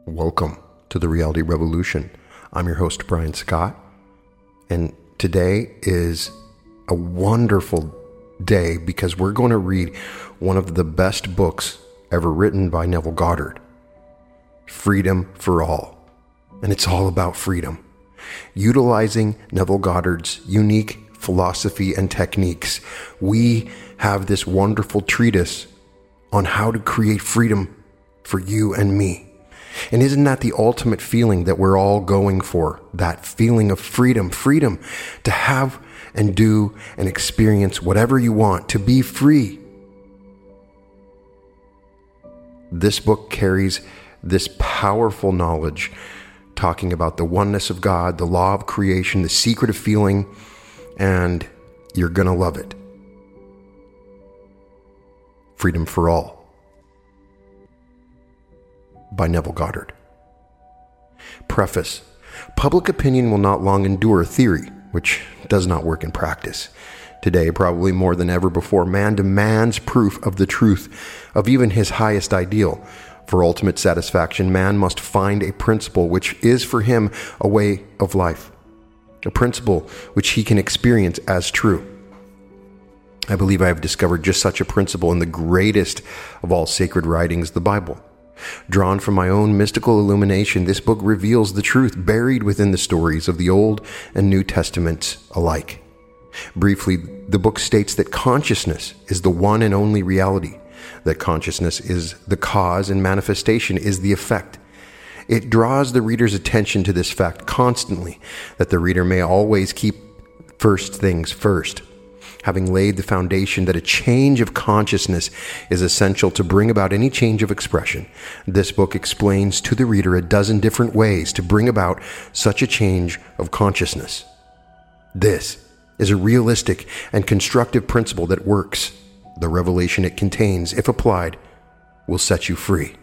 Welcome to the Reality Revolution. I'm your host, Brian Scott, and today is a wonderful day because we're going to read one of the best books ever written by Neville Goddard, Freedom for All. And it's all about freedom. Utilizing Neville Goddard's unique philosophy and techniques, we have this wonderful treatise on how to create freedom for you and me. And isn't that the ultimate feeling that we're all going for? That feeling of freedom to have and do and experience whatever you want, to be free. This book carries this powerful knowledge, talking about the oneness of God, the law of creation, the secret of feeling, and you're going to love it. Freedom for All by Neville Goddard. Preface. Public opinion will not long endure a theory, which does not work in practice. Today, probably more than ever before, man demands proof of the truth of even his highest ideal. For ultimate satisfaction, man must find a principle which is for him a way of life, a principle which he can experience as true. I believe I have discovered just such a principle in the greatest of all sacred writings, the Bible. Drawn from my own mystical illumination, this book reveals the truth buried within the stories of the Old and New Testaments alike. Briefly, the book states that consciousness is the one and only reality, that consciousness is the cause and manifestation is the effect. It draws the reader's attention to this fact constantly, that the reader may always keep first things first. Having laid the foundation that a change of consciousness is essential to bring about any change of expression, this book explains to the reader a dozen different ways to bring about such a change of consciousness. This is a realistic and constructive principle that works. The revelation it contains, if applied, will set you free.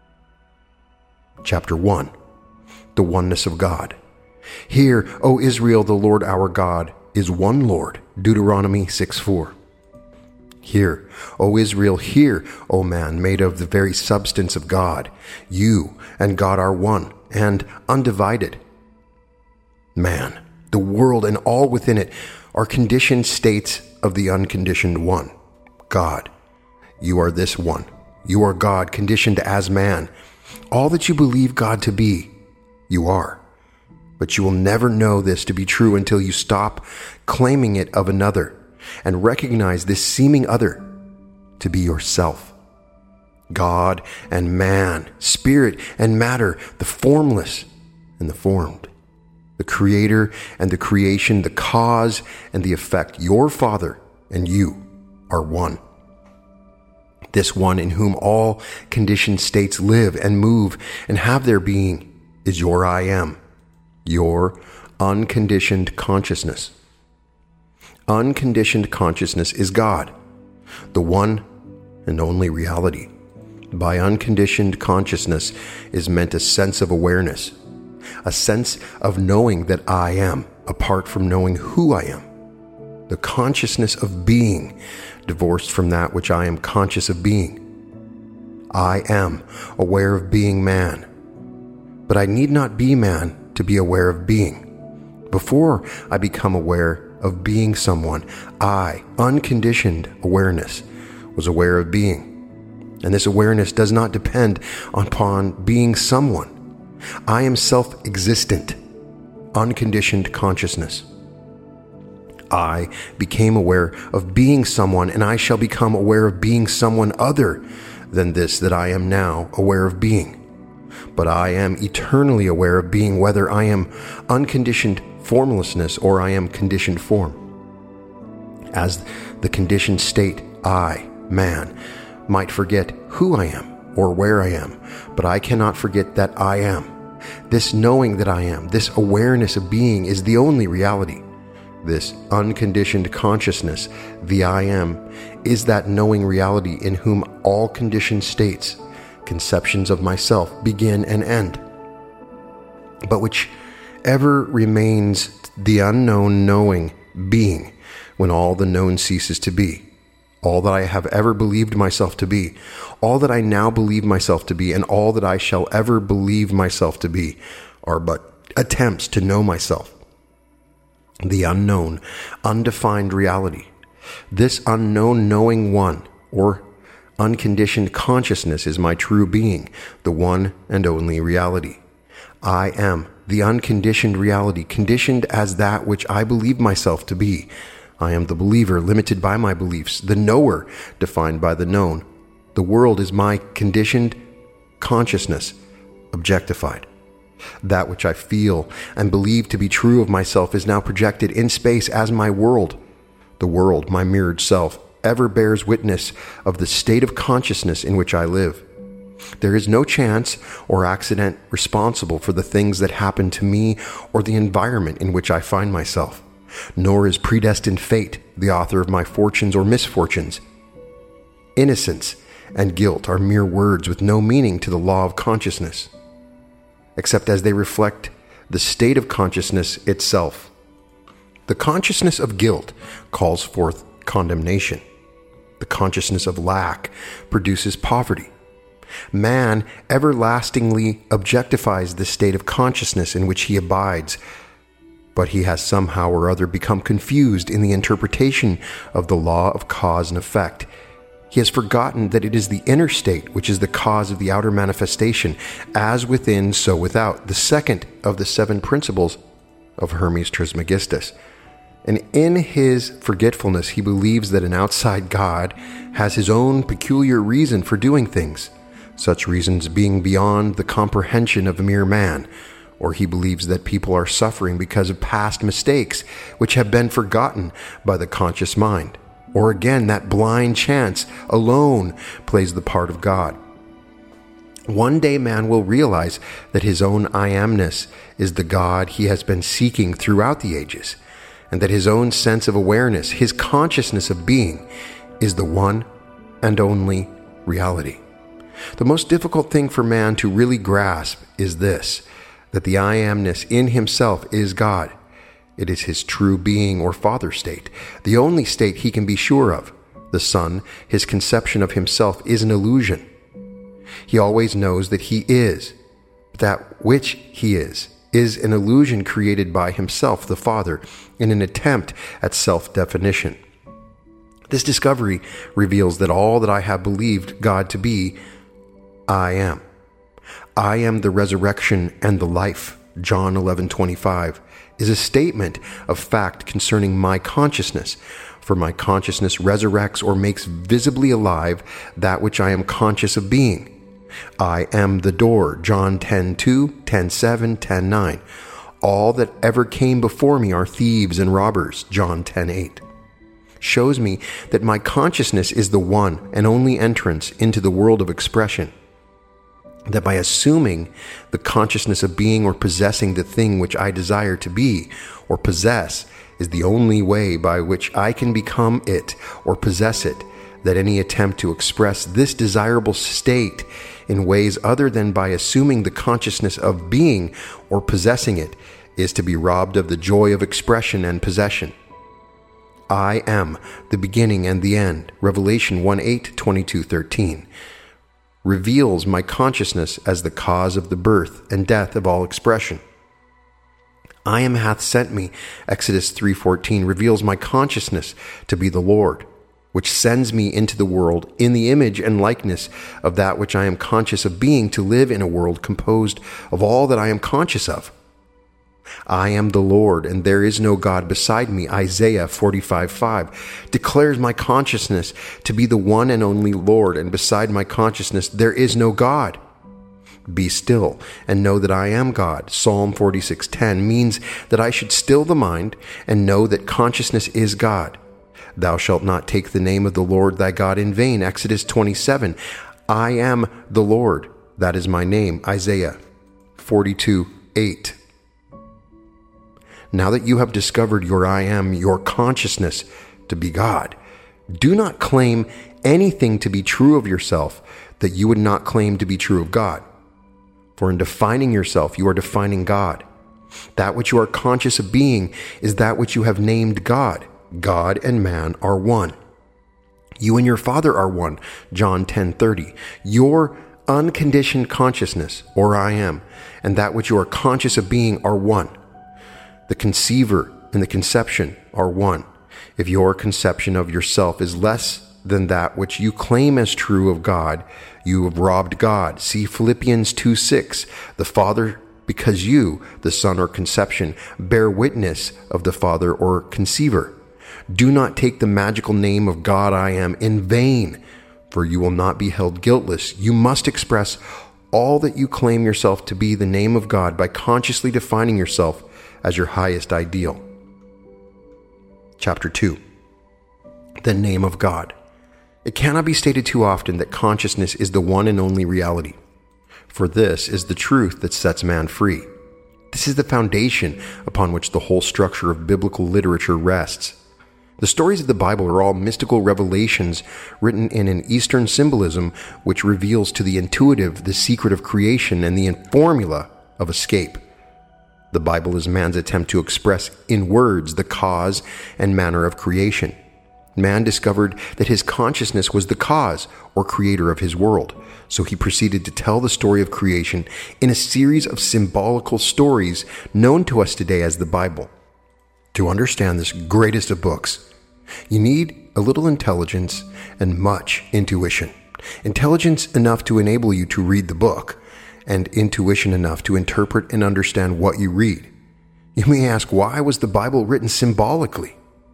Chapter 1. The Oneness of God. Hear, O Israel, the Lord our God is one Lord. Deuteronomy 6:4. Hear, O Israel, hear, O man, made of the very substance of God. You and God are one and undivided. Man, the world and all within it are conditioned states of the unconditioned one, God. You are this one. You are God, conditioned as man. All that you believe God to be, you are. But you will never know this to be true until you stop claiming it of another and recognize this seeming other to be yourself. God and man, spirit and matter, the formless and the formed, the creator and the creation, the cause and the effect, your Father and you are one. This one in whom all conditioned states live and move and have their being is your I am. Your unconditioned consciousness. Unconditioned consciousness is God, the one and only reality. By unconditioned consciousness is meant a sense of awareness, a sense of knowing that I am, apart from knowing who I am. The consciousness of being, divorced from that which I am conscious of being. I am aware of being man, but I need not be man to be aware of being. Before I become aware of being someone, I, unconditioned awareness, was aware of being. And this awareness does not depend upon being someone. I am self-existent, unconditioned consciousness. I became aware of being someone, and I shall become aware of being someone other than this that I am now aware of being. But I am eternally aware of being, whether I am unconditioned formlessness or I am conditioned form. As the conditioned state, I, man, might forget who I am or where I am, but I cannot forget that I am. This knowing that I am, this awareness of being is the only reality. This unconditioned consciousness, the I am, is that knowing reality in whom all conditioned states, conceptions of myself, begin and end. But whichever remains the unknown knowing being when all the known ceases to be. all that I have ever believed myself to be, all that I now believe myself to be, and all that I shall ever believe myself to be are but attempts to know myself. The unknown, undefined reality. This unknown knowing one, or unconditioned consciousness, is my true being, the one and only reality. I am the unconditioned reality, conditioned as that which I believe myself to be. I am the believer, limited by my beliefs, the knower, defined by the known. The world is my conditioned consciousness, objectified. That which I feel and believe to be true of myself is now projected in space as my world. The world, my mirrored self, ever bears witness of the state of consciousness in which I live. There is no chance or accident responsible for the things that happen to me or the environment in which I find myself, nor is predestined fate the author of my fortunes or misfortunes. Innocence and guilt are mere words with no meaning to the law of consciousness, except as they reflect the state of consciousness itself. The consciousness of guilt calls forth condemnation. The consciousness of lack produces poverty. Man everlastingly objectifies the state of consciousness in which he abides, but he has somehow or other become confused in the interpretation of the law of cause and effect. He has forgotten that it is the inner state which is the cause of the outer manifestation, as within, so without, the second of the 7 principles of Hermes Trismegistus. And in his forgetfulness, he believes that an outside God has his own peculiar reason for doing things, such reasons being beyond the comprehension of mere man, or he believes that people are suffering because of past mistakes which have been forgotten by the conscious mind, or again that blind chance alone plays the part of God. One day man will realize that his own I amness is the God he has been seeking throughout the ages, and that his own sense of awareness, his consciousness of being, is the one and only reality. The most difficult thing for man to really grasp is this, that the I amness in himself is God. It is his true being or father state, the only state he can be sure of. The Son, his conception of himself, is an illusion. He always knows that he is, but that which he is an illusion created by himself, the Father, in an attempt at self-definition. This discovery reveals that all that I have believed God to be, I am. I am the resurrection and the life, John 11:25, is a statement of fact concerning my consciousness, for my consciousness resurrects or makes visibly alive that which I am conscious of being. I am the door, John 10:2, 10:7, 10:9. All that ever came before me are thieves and robbers, John 10:8. Shows me that my consciousness is the one and only entrance into the world of expression. That by assuming the consciousness of being or possessing the thing which I desire to be or possess is the only way by which I can become it or possess it, that any attempt to express this desirable state in ways other than by assuming the consciousness of being or possessing it is to be robbed of the joy of expression and possession. I am the beginning and the end, Revelation 1:8, 22:13. Reveals my consciousness as the cause of the birth and death of all expression. I am hath sent me, Exodus 3:14, reveals my consciousness to be the Lord, which sends me into the world in the image and likeness of that which I am conscious of being, to live in a world composed of all that I am conscious of. I am the Lord, and there is no God beside me, Isaiah 45:5, declares my consciousness to be the one and only Lord, and beside my consciousness there is no God. Be still and know that I am God, Psalm 46:10, means that I should still the mind and know that consciousness is God. Thou shalt not take the name of the Lord thy God in vain, Exodus 27. I am the Lord, that is my name, Isaiah 42:8. Now that you have discovered your I am, your consciousness to be God, do not claim anything to be true of yourself that you would not claim to be true of God. For in defining yourself, you are defining God. That which you are conscious of being is that which you have named God. God and man are one. You and your Father are one, John 10:30. Your unconditioned consciousness, or I am, and that which you are conscious of being are one. The conceiver and the conception are one. If your conception of yourself is less than that which you claim as true of God, you have robbed God. See Philippians 2:6. The Father, because you, the Son or conception, bear witness of the Father or conceiver. Do not take the magical name of God I am in vain, for you will not be held guiltless. You must express all that you claim yourself to be the name of God by consciously defining yourself as your highest ideal. Chapter 2. The name of God. It cannot be stated too often that consciousness is the one and only reality. For this is the truth that sets man free. This is the foundation upon which the whole structure of biblical literature rests. The stories of the Bible are all mystical revelations written in an Eastern symbolism which reveals to the intuitive the secret of creation and the formula of escape. The Bible is man's attempt to express in words the cause and manner of creation. Man discovered that his consciousness was the cause or creator of his world, so he proceeded to tell the story of creation in a series of symbolical stories known to us today as the Bible. To understand this greatest of books, you need a little intelligence and much intuition. Intelligence enough to enable you to read the book, and intuition enough to interpret and understand what you read. You may ask, why was the Bible written symbolically?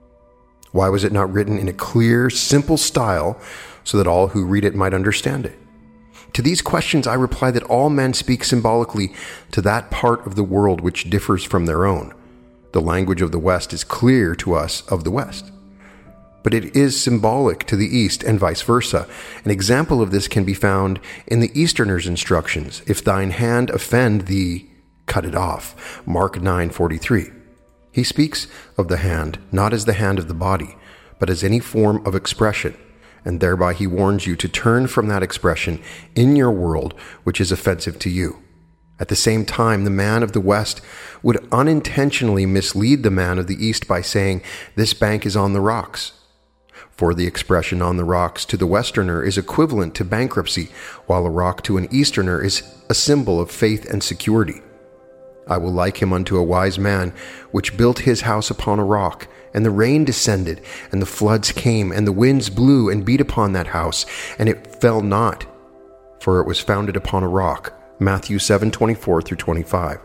Why was it not written in a clear, simple style so that all who read it might understand it? To these questions I reply that all men speak symbolically to that part of the world which differs from their own. The language of the West is clear to us of the West, but it is symbolic to the East and vice versa. An example of this can be found in the Easterner's instructions. If thine hand offend thee, cut it off. Mark 9:43. He speaks of the hand not as the hand of the body, but as any form of expression, and thereby he warns you to turn from that expression in your world which is offensive to you. At the same time, the man of the West would unintentionally mislead the man of the East by saying, "This bank is on the rocks." For the expression "on the rocks" to the Westerner is equivalent to bankruptcy, while a rock to an Easterner is a symbol of faith and security. I will like him unto a wise man, which built his house upon a rock, and the rain descended, and the floods came, and the winds blew and beat upon that house, and it fell not, for it was founded upon a rock. Matthew 7:24-25.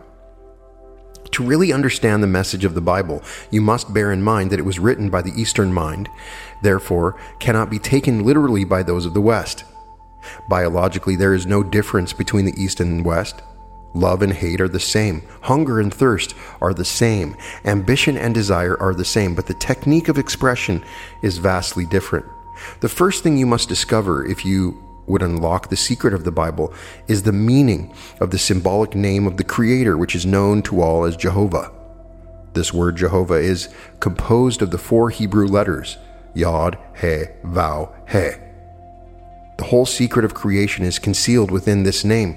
To really understand the message of the Bible, you must bear in mind that it was written by the Eastern mind, therefore cannot be taken literally by those of the West. Biologically, there is no difference between the East and West. Love and hate are the same. Hunger and thirst are the same. Ambition and desire are the same, but the technique of expression is vastly different. The first thing you must discover if you would unlock the secret of the Bible is the meaning of the symbolic name of the Creator, which is known to all as Jehovah. This word Jehovah is composed of the 4 Hebrew letters, Yod, He, Vav, He. The whole secret of creation is concealed within this name.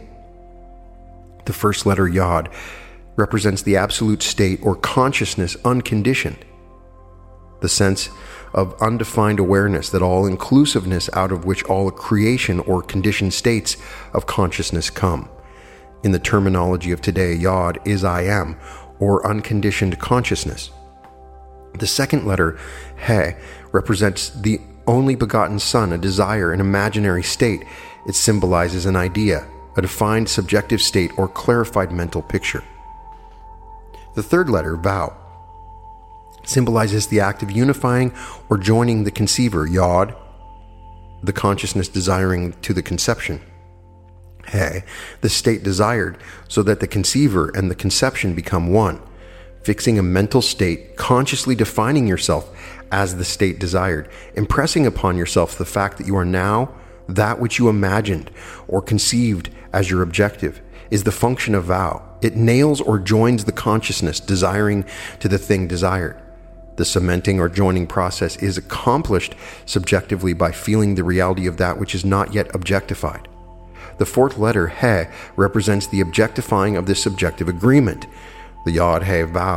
The first letter, Yod, represents the absolute state or consciousness unconditioned. The sense of undefined awareness, that all-inclusiveness out of which all creation or conditioned states of consciousness come. In the terminology of today, Yod is I am, or unconditioned consciousness. The second letter, He, represents the only begotten Son, a desire, an imaginary state. It symbolizes an idea, a defined subjective state or clarified mental picture. The third letter, Vav, symbolizes the act of unifying or joining the conceiver, Yod, the consciousness desiring to the conception, He, the state desired, so that the conceiver and the conception become one, fixing a mental state, consciously defining yourself as the state desired, impressing upon yourself the fact that you are now that which you imagined or conceived as your objective, is the function of Vav. It nails or joins the consciousness desiring to the thing desired. The cementing or joining process is accomplished subjectively by feeling the reality of that which is not yet objectified. The fourth letter, He, represents the objectifying of this subjective agreement. The Yod, He, Vav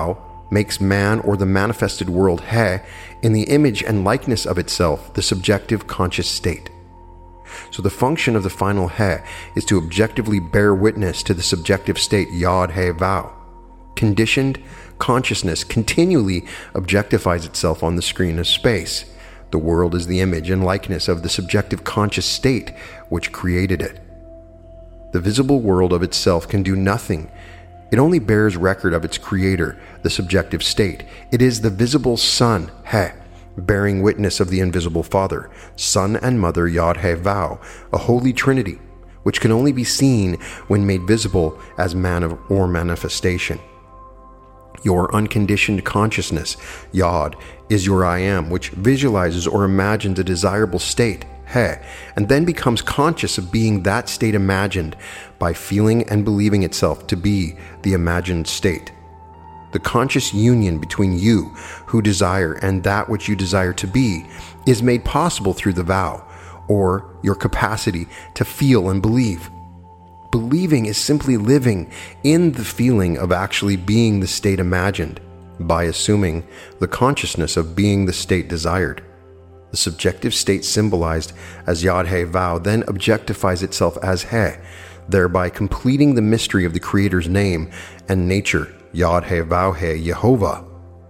makes man or the manifested world He in the image and likeness of itself, the subjective conscious state. So the function of the final He is to objectively bear witness to the subjective state Yod He Vav. Conditioned consciousness continually objectifies itself on the screen of space. The world is the image and likeness of the subjective conscious state which created it. The visible world of itself can do nothing. It only bears record of its creator, the subjective state. It is the visible Son, He, bearing witness of the invisible Father, Son and Mother Yod He Vav, a holy trinity, which can only be seen when made visible as man or manifestation. Your unconditioned consciousness, Yod, is your I Am, which visualizes or imagines a desirable state, He, and then becomes conscious of being that state imagined by feeling and believing itself to be the imagined state. The conscious union between you, who desire, and that which you desire to be, is made possible through the vow, or your capacity to feel and believe. Believing is simply living in the feeling of actually being the state imagined, by assuming the consciousness of being the state desired. The subjective state symbolized as Yod He Vav then objectifies itself as He, thereby completing the mystery of the Creator's name and nature, Yod He Vav He Yehovah.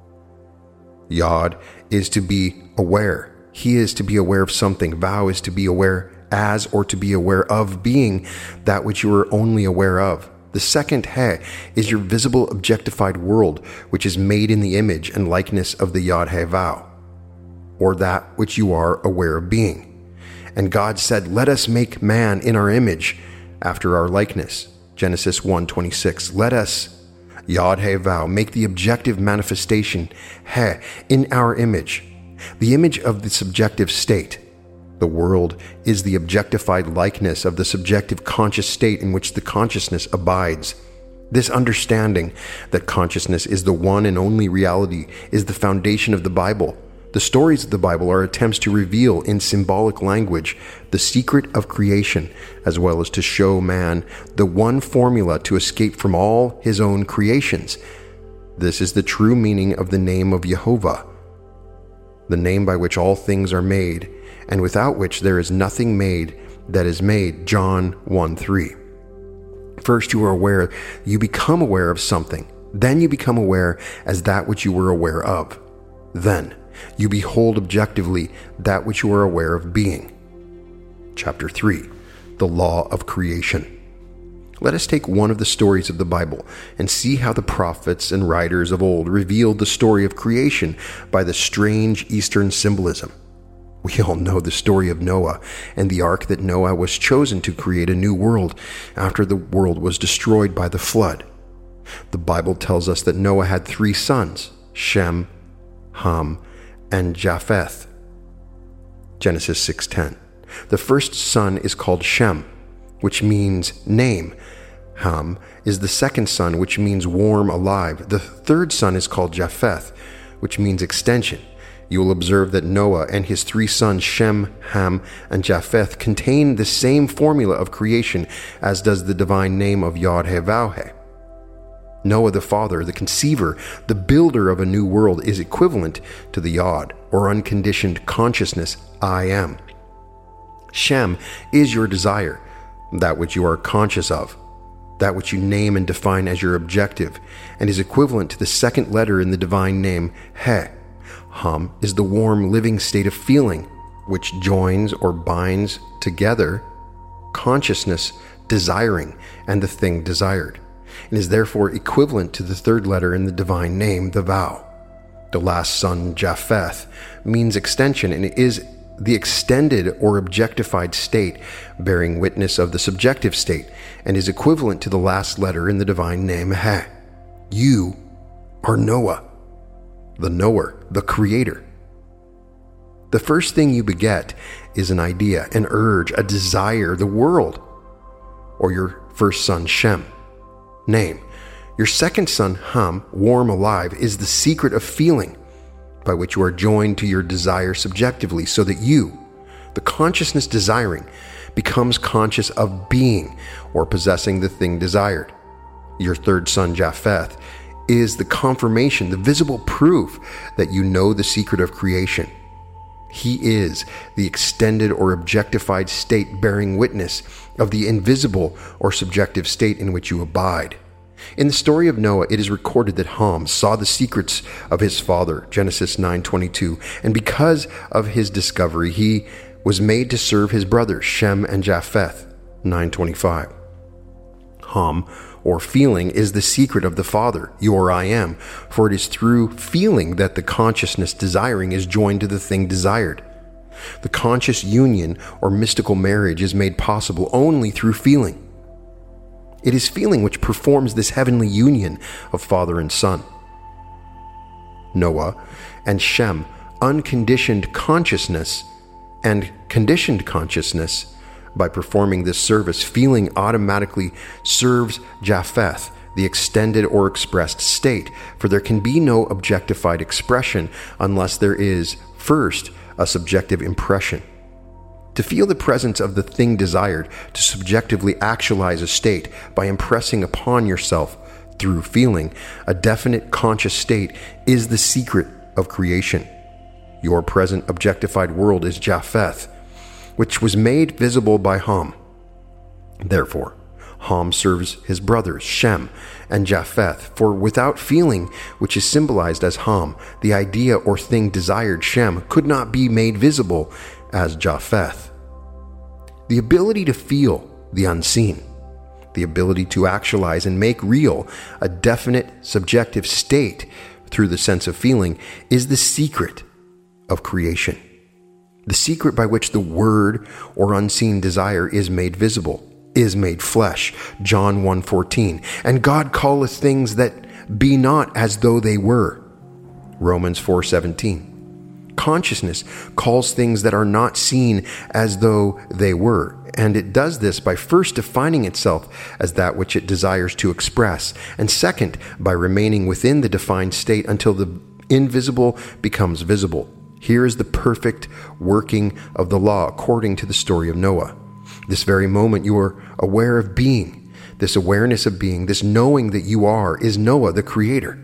Yod is to be aware. He is to be aware of something. Vav is to be aware as or to be aware of being that which you are only aware of. The second He is your visible objectified world, which is made in the image and likeness of the Yod He Vav, or that which you are aware of being. And God said, "Let us make man in our image, after our likeness." Genesis 1:26. Let us, Yod He Vav, make the objective manifestation, He, in our image, the image of the subjective state. The world is the objectified likeness of the subjective conscious state in which the consciousness abides. This understanding that consciousness is the one and only reality is the foundation of the Bible. The stories of the Bible are attempts to reveal in symbolic language the secret of creation, as well as to show man the one formula to escape from all his own creations. This is the true meaning of the name of Yehovah, the name by which all things are made, and without which there is nothing made that is made. John 1:3. First you are aware, you become aware of something. Then you become aware as that which you were aware of. Then you behold objectively that which you are aware of being. Chapter 3. The Law of Creation. Let us take one of the stories of the Bible and see how the prophets and writers of old revealed the story of creation by the strange Eastern symbolism. We all know the story of Noah and the ark that Noah was chosen to create a new world after the world was destroyed by the flood. The Bible tells us that Noah had 3 sons, Shem, Ham, and Japheth. Genesis 6:10. The first son is called Shem, which means name. Ham is the second son, which means warm, alive. The third son is called Japheth, which means extension. You will observe that Noah and his 3 sons, Shem, Ham, and Japheth, contain the same formula of creation as does the divine name of Yod He Vav He. Noah the father, the conceiver, the builder of a new world, is equivalent to the Yod, or unconditioned consciousness, I am. Shem is your desire, that which you are conscious of, that which you name and define as your objective, and is equivalent to the second letter in the divine name, He. Ham is the warm, living state of feeling, which joins or binds together consciousness, desiring, and the thing desired, and is therefore equivalent to the third letter in the divine name, the vow. The last son, Japheth, means extension, and it is the extended or objectified state bearing witness of the subjective state, and is equivalent to the last letter in the divine name, He. You are Noah, the knower, the creator. The first thing you beget is an idea, an urge, a desire, the world, or your first son, Shem. Name. Your second son, Ham, warm, alive, is the secret of feeling, by which you are joined to your desire subjectively, so that you, the consciousness desiring, becomes conscious of being or possessing the thing desired. Your third son, Japheth, is the confirmation, the visible proof that you know the secret of creation. He is the extended or objectified state bearing witness of the invisible or subjective state in which you abide. In the story of Noah, it is recorded that Ham saw the secrets of his father, Genesis 9:22, and because of his discovery, he was made to serve his brothers, Shem and Japheth, 9:25. Ham, or feeling, is the secret of the Father, your I am, for it is through feeling that the consciousness desiring is joined to the thing desired. The conscious union or mystical marriage is made possible only through feeling. It is feeling which performs this heavenly union of Father and Son. Noah and Shem, unconditioned consciousness and conditioned consciousness. By performing this service, feeling automatically serves Japheth, the extended or expressed state, for there can be no objectified expression unless there is, first, a subjective impression. To feel the presence of the thing desired, to subjectively actualize a state by impressing upon yourself, through feeling, a definite conscious state, is the secret of creation. Your present objectified world is Japheth, which was made visible by Ham. Therefore, Ham serves his brothers, Shem and Japheth, for without feeling, which is symbolized as Ham, the idea or thing desired, Shem, could not be made visible as Japheth. The ability to feel the unseen, the ability to actualize and make real a definite subjective state through the sense of feeling, is the secret of creation. The secret by which the word or unseen desire is made visible, is made flesh. John 1:14. And God calleth things that be not as though they were. Romans 4:17. Consciousness calls things that are not seen as though they were, and it does this by first defining itself as that which it desires to express, and second, by remaining within the defined state until the invisible becomes visible. Here is the perfect working of the law according to the story of Noah. This very moment you are aware of being. This awareness of being, this knowing that you are, is Noah the creator.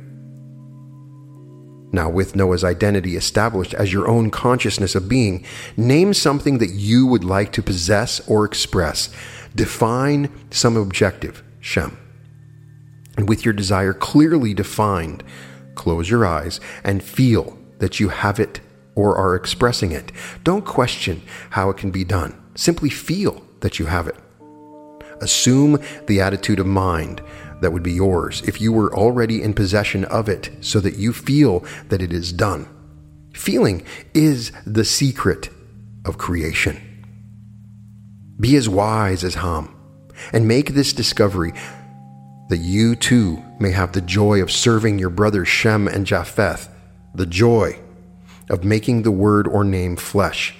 Now, with Noah's identity established as your own consciousness of being, name something that you would like to possess or express. Define some objective, Shem. And with your desire clearly defined, close your eyes and feel that you have it or are expressing it. Don't question how it can be done. Simply feel that you have it. Assume the attitude of mind that would be yours if you were already in possession of it, so that you feel that it is done. Feeling is the secret of creation. Be as wise as Ham and make this discovery, that you too may have the joy of serving your brothers Shem and Japheth, the joy of making the word or name flesh.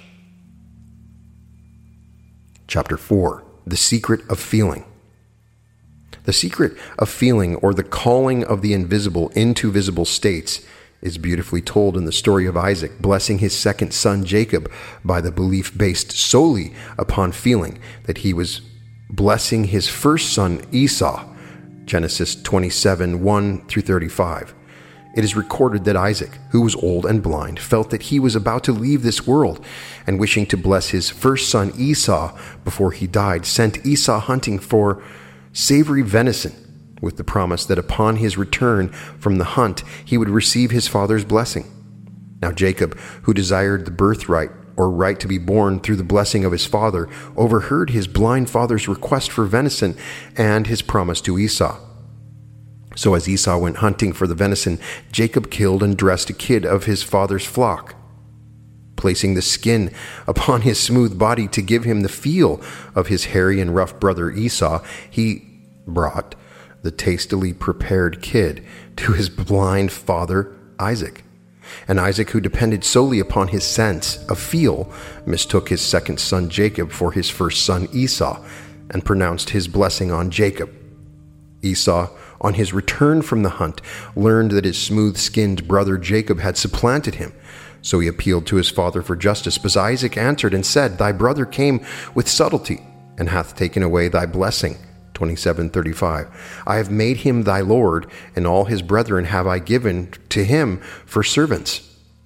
Chapter 4. The Secret of Feeling. The secret of feeling, or the calling of the invisible into visible states, is beautifully told in the story of Isaac blessing his second son Jacob by the belief based solely upon feeling that he was blessing his first son Esau, Genesis 27:1-35. It is recorded that Isaac, who was old and blind, felt that he was about to leave this world, and wishing to bless his first son Esau before he died, sent Esau hunting for savory venison, with the promise that upon his return from the hunt he would receive his father's blessing. Now Jacob, who desired the birthright or right to be born through the blessing of his father, overheard his blind father's request for venison and his promise to Esau. So as Esau went hunting for the venison, Jacob killed and dressed a kid of his father's flock. Placing the skin upon his smooth body to give him the feel of his hairy and rough brother Esau, he brought the tastily prepared kid to his blind father Isaac. And Isaac, who depended solely upon his sense of feel, mistook his second son Jacob for his first son Esau, and pronounced his blessing on Jacob. Esau, on his return from the hunt, learned that his smooth-skinned brother Jacob had supplanted him. So he appealed to his father for justice. But Isaac answered and said, Thy brother came with subtlety, and hath taken away thy blessing. 27:35. I have made him thy Lord, and all his brethren have I given to him for servants.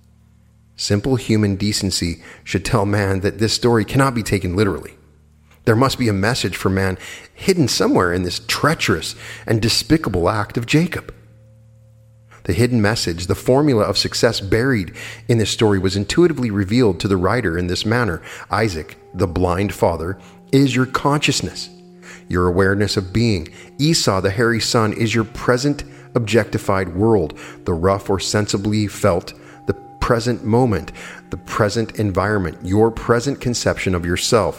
Simple human decency should tell man that this story cannot be taken literally. There must be a message for man hidden somewhere in this treacherous and despicable act of Jacob. The hidden message, the formula of success buried in this story, was intuitively revealed to the writer in this manner. Isaac, the blind father, is your consciousness, your awareness of being. Esau, the hairy son, is your present objectified world, the rough or sensibly felt, the present moment, the present environment, your present conception of yourself.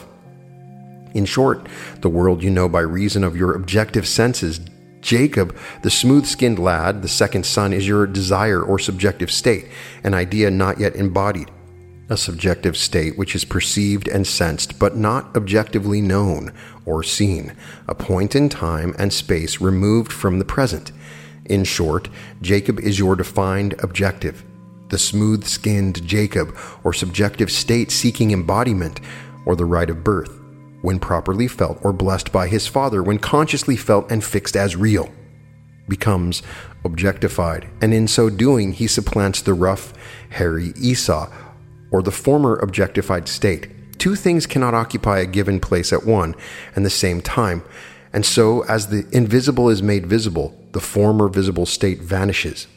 In short, the world you know by reason of your objective senses. Jacob, the smooth-skinned lad, the second son, is your desire or subjective state, an idea not yet embodied, a subjective state which is perceived and sensed but not objectively known or seen, a point in time and space removed from the present. In short, Jacob is your defined objective, the smooth-skinned Jacob, or subjective state seeking embodiment or the right of birth, when properly felt or blessed by his father, when consciously felt and fixed as real, becomes objectified, and in so doing he supplants the rough, hairy Esau, or the former objectified state. Two things cannot occupy a given place at one and the same time, and so as the invisible is made visible, the former visible state vanishes.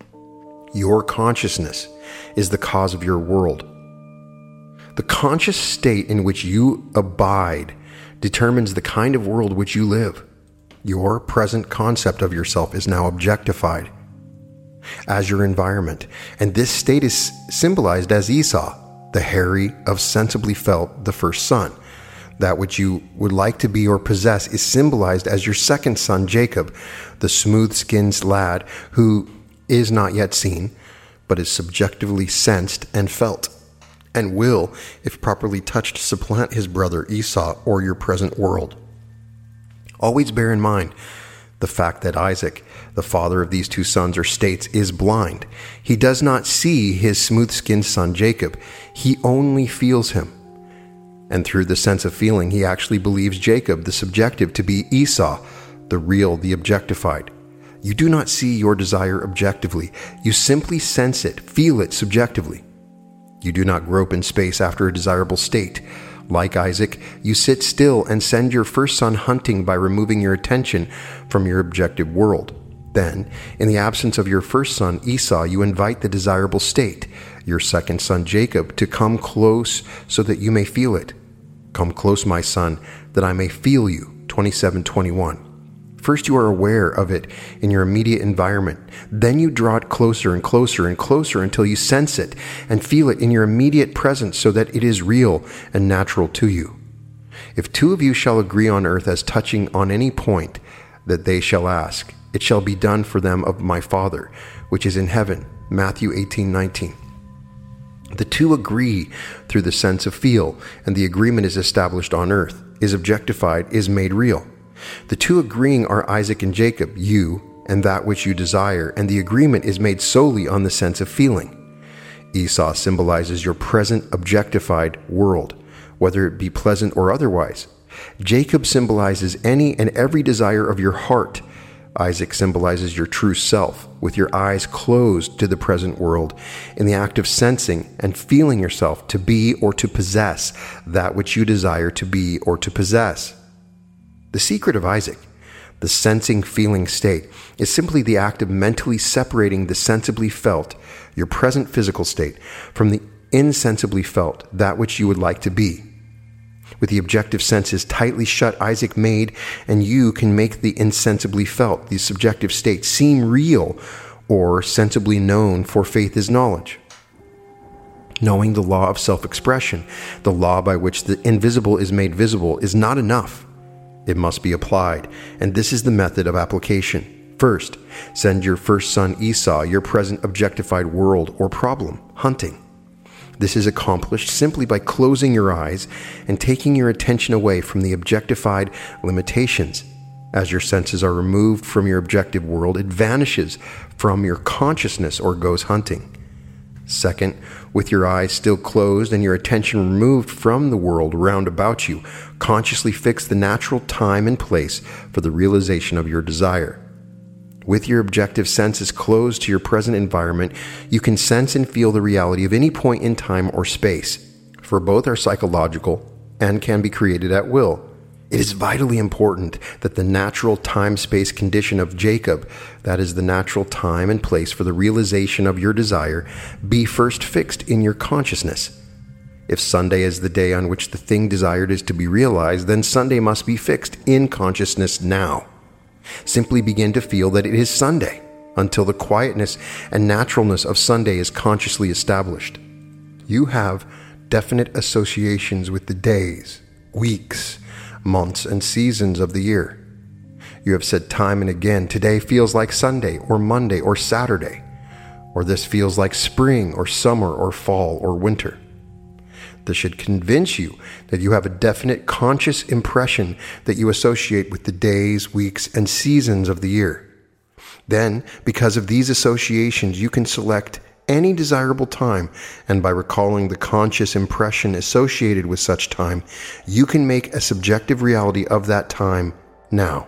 Your consciousness is the cause of your world. The conscious state in which you abide determines the kind of world which you live. Your present concept of yourself is now objectified as your environment, and this state is symbolized as Esau, the hairy of sensibly felt, the first son. That which you would like to be or possess is symbolized as your second son, Jacob, the smooth-skinned lad who is not yet seen, but is subjectively sensed and felt, and will, if properly touched, supplant his brother Esau or your present world. Always bear in mind the fact that Isaac, the father of these two sons or states, is blind. He does not see his smooth-skinned son Jacob. He only feels him. And through the sense of feeling, he actually believes Jacob, the subjective, to be Esau, the real, the objectified. You do not see your desire objectively. You simply sense it, feel it subjectively. You do not grope in space after a desirable state. Like Isaac, you sit still and send your first son hunting by removing your attention from your objective world. Then, in the absence of your first son, Esau, you invite the desirable state, your second son, Jacob, to come close so that you may feel it. Come close, my son, that I may feel you. 27:21. First, you are aware of it in your immediate environment. Then you draw it closer and closer and closer until you sense it and feel it in your immediate presence so that it is real and natural to you. If two of you shall agree on earth as touching on any point that they shall ask, it shall be done for them of my Father, which is in heaven. Matthew 18:19. The two agree through the sense of feel, and the agreement is established on earth, is objectified, is made real. The two agreeing are Isaac and Jacob, you and that which you desire, and the agreement is made solely on the sense of feeling. Esau symbolizes your present objectified world, whether it be pleasant or otherwise. Jacob symbolizes any and every desire of your heart. Isaac symbolizes your true self, with your eyes closed to the present world, in the act of sensing and feeling yourself to be or to possess that which you desire to be or to possess. The secret of Isaac, the sensing feeling state, is simply the act of mentally separating the sensibly felt, your present physical state, from the insensibly felt, that which you would like to be. With the objective senses tightly shut, Isaac made, and you can make the insensibly felt, the subjective state, seem real or sensibly known, for faith is knowledge. Knowing the law of self-expression, the law by which the invisible is made visible, is not enough. It must be applied, and this is the method of application. First, send your first son Esau your present objectified world or problem, hunting. This is accomplished simply by closing your eyes and taking your attention away from the objectified limitations. As your senses are removed from your objective world, it vanishes from your consciousness or goes hunting. Second, With your eyes still closed and your attention removed from the world round about you, consciously fix the natural time and place for the realization of your desire. With your objective senses closed to your present environment, you can sense and feel the reality of any point in time or space, for both are psychological and can be created at will. It is vitally important that the natural time-space condition of Jacob, that is the natural time and place for the realization of your desire, be first fixed in your consciousness. If Sunday is the day on which the thing desired is to be realized, then Sunday must be fixed in consciousness now. Simply begin to feel that it is Sunday until the quietness and naturalness of Sunday is consciously established. You have definite associations with the days, weeks, months, and seasons of the year. You have said time and again, today feels like Sunday or Monday or Saturday, or this feels like spring or summer or fall or winter. This should convince you that you have a definite conscious impression that you associate with the days, weeks, and seasons of the year. Then, because of these associations, you can select any desirable time, and by recalling the conscious impression associated with such time, you can make a subjective reality of that time now.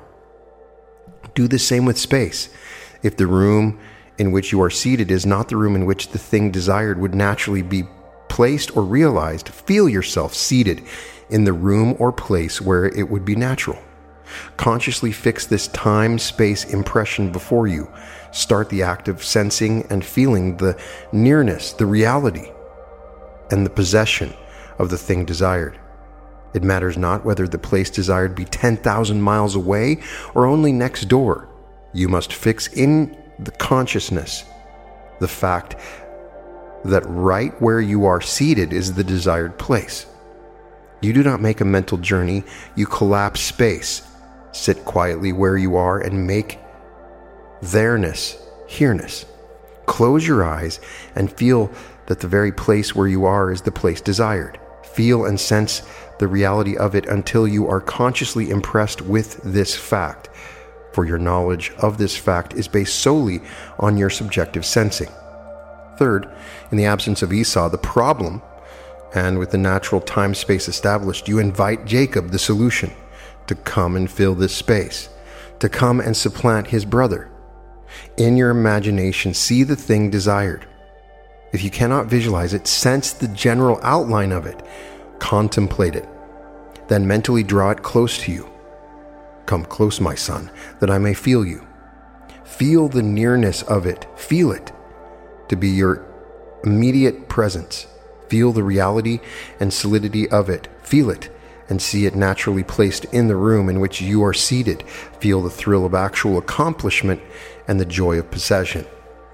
Do the same with space. If the room in which you are seated is not the room in which the thing desired would naturally be placed or realized, feel yourself seated in the room or place where it would be natural. Consciously fix this time-space impression before you. Start the act of sensing and feeling the nearness, the reality, and the possession of the thing desired. It matters not whether the place desired be 10,000 miles away or only next door. You must fix in the consciousness the fact that right where you are seated is the desired place. You do not make a mental journey, you collapse space. Sit quietly where you are and make there-ness, here-ness. Close your eyes and feel that the very place where you are is the place desired. Feel and sense the reality of it until you are consciously impressed with this fact, for your knowledge of this fact is based solely on your subjective sensing. Third, in the absence of Esau, the problem, and with the natural time-space established, you invite Jacob, the solution, to come and fill this space, to come and supplant his brother. In your imagination, see the thing desired. If you cannot visualize it, sense the general outline of it. Contemplate it. Then mentally draw it close to you. Come close, my son, that I may feel you. Feel the nearness of it. Feel it to be your immediate presence. Feel the reality and solidity of it. Feel it and see it naturally placed in the room in which you are seated. Feel the thrill of actual accomplishment and the joy of possession.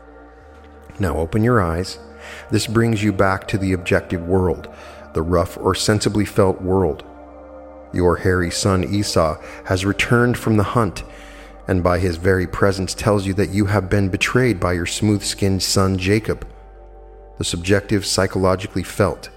Now open your eyes. This brings you back to the objective world, the rough or sensibly felt world. Your hairy son Esau has returned from the hunt, and by his very presence tells you that you have been betrayed by your smooth-skinned son Jacob, the subjective psychologically felt.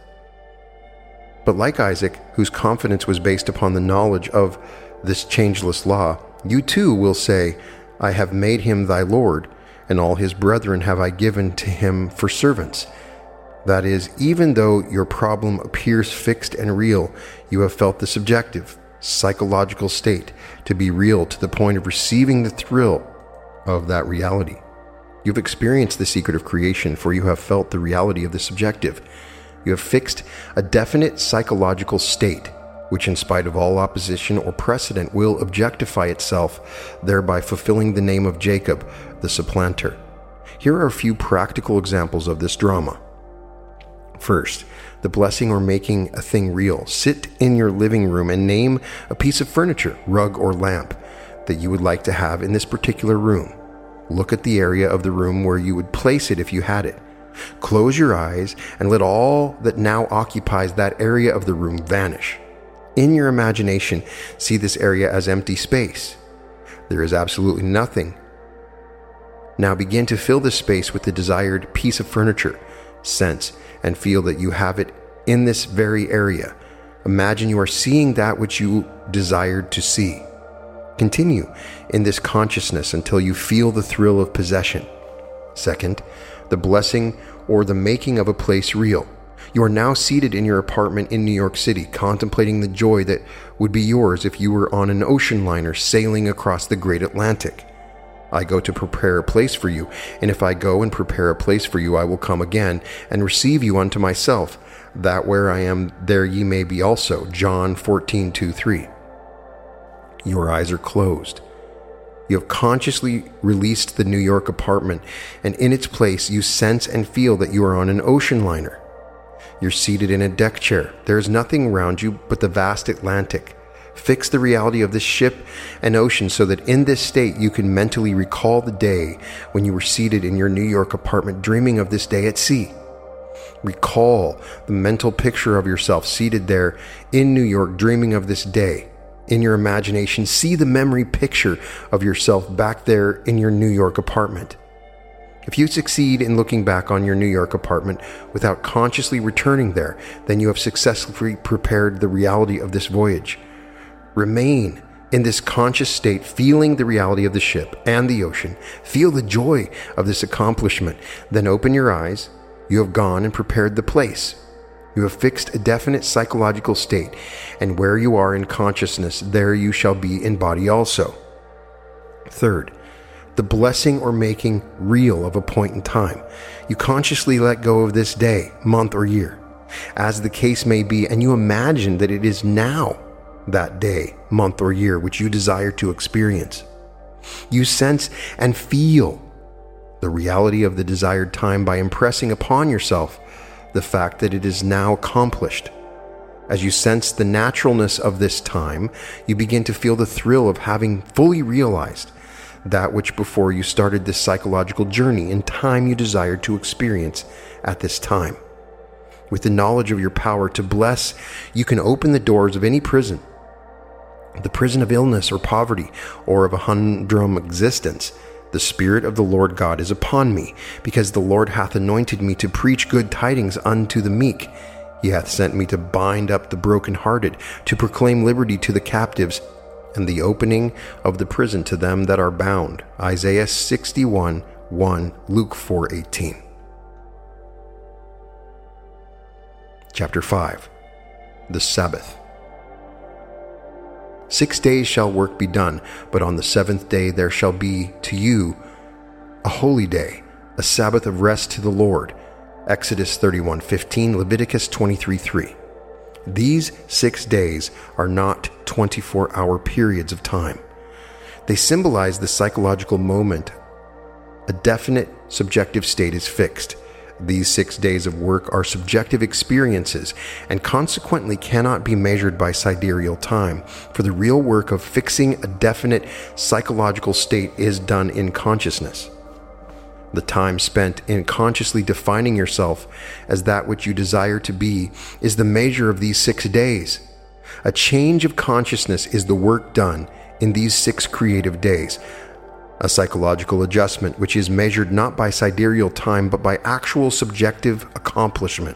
But like Isaac, whose confidence was based upon the knowledge of this changeless law, you too will say, I have made him thy Lord, and all his brethren have I given to him for servants. That is, even though your problem appears fixed and real, you have felt the subjective, psychological state to be real to the point of receiving the thrill of that reality. You've experienced the secret of creation, for you have felt the reality of the subjective. You have fixed a definite psychological state, which in spite of all opposition or precedent will objectify itself, thereby fulfilling the name of Jacob, the supplanter. Here are a few practical examples of this drama. First, the blessing or making a thing real. Sit in your living room and name a piece of furniture, rug or lamp, that you would like to have in this particular room. Look at the area of the room where you would place it if you had it. Close your eyes and let all that now occupies that area of the room vanish. In your imagination, see this area as empty space. There is absolutely nothing. Now begin to fill this space with the desired piece of furniture. Sense and feel that you have it in this very area. Imagine you are seeing that which you desired to see. Continue in this consciousness until you feel the thrill of possession. Second, the blessing or the making of a place real. You are now seated in your apartment in New York City, contemplating the joy that would be yours if you were on an ocean liner sailing across the great Atlantic. I go to prepare a place for you, and if I go and prepare a place for you, I will come again and receive you unto myself, that where I am, there ye may be also. John 14:2-3. Your eyes are closed. You have consciously released the New York apartment, and in its place you sense and feel that you are on an ocean liner. You're seated in a deck chair. There is nothing around you but the vast Atlantic. Fix the reality of this ship and ocean so that in this state you can mentally recall the day when you were seated in your New York apartment dreaming of this day at sea. Recall the mental picture of yourself seated there in New York dreaming of this day. In your imagination, see the memory picture of yourself back there in your New York apartment. If you succeed in looking back on your New York apartment without consciously returning there, then you have successfully prepared the reality of this voyage. Remain in this conscious state, feeling the reality of the ship and the ocean. Feel the joy of this accomplishment. Then open your eyes. You have gone and prepared the place. You have fixed a definite psychological state, and where you are in consciousness, there you shall be in body also. Third, the blessing or making real of a point in time. You consciously let go of this day, month, or year, as the case may be, and you imagine that it is now that day, month, or year which you desire to experience. You sense and feel the reality of the desired time by impressing upon yourself the fact that it is now accomplished. As you sense the naturalness of this time, you begin to feel the thrill of having fully realized that which before you started this psychological journey in time you desired to experience at this time. With the knowledge of your power to bless, you can open the doors of any prison, the prison of illness or poverty, or of a humdrum existence. The Spirit of the Lord God is upon me, because the Lord hath anointed me to preach good tidings unto the meek. He hath sent me to bind up the brokenhearted, to proclaim liberty to the captives, and the opening of the prison to them that are bound. Isaiah 61:1, Luke 4:18. Chapter 5. The Sabbath. 6 days shall work be done, but on the seventh day there shall be to you a holy day, a Sabbath of rest to the Lord. Exodus 31:15, Leviticus 23:3. These 6 days are not 24-hour periods of time. They symbolize the psychological moment. A definite subjective state is fixed. These 6 days of work are subjective experiences and consequently cannot be measured by sidereal time, for the real work of fixing a definite psychological state is done in consciousness. The time spent in consciously defining yourself as that which you desire to be is the measure of these 6 days. A change of consciousness is the work done in these 6 creative days. A psychological adjustment which is measured not by sidereal time but by actual subjective accomplishment.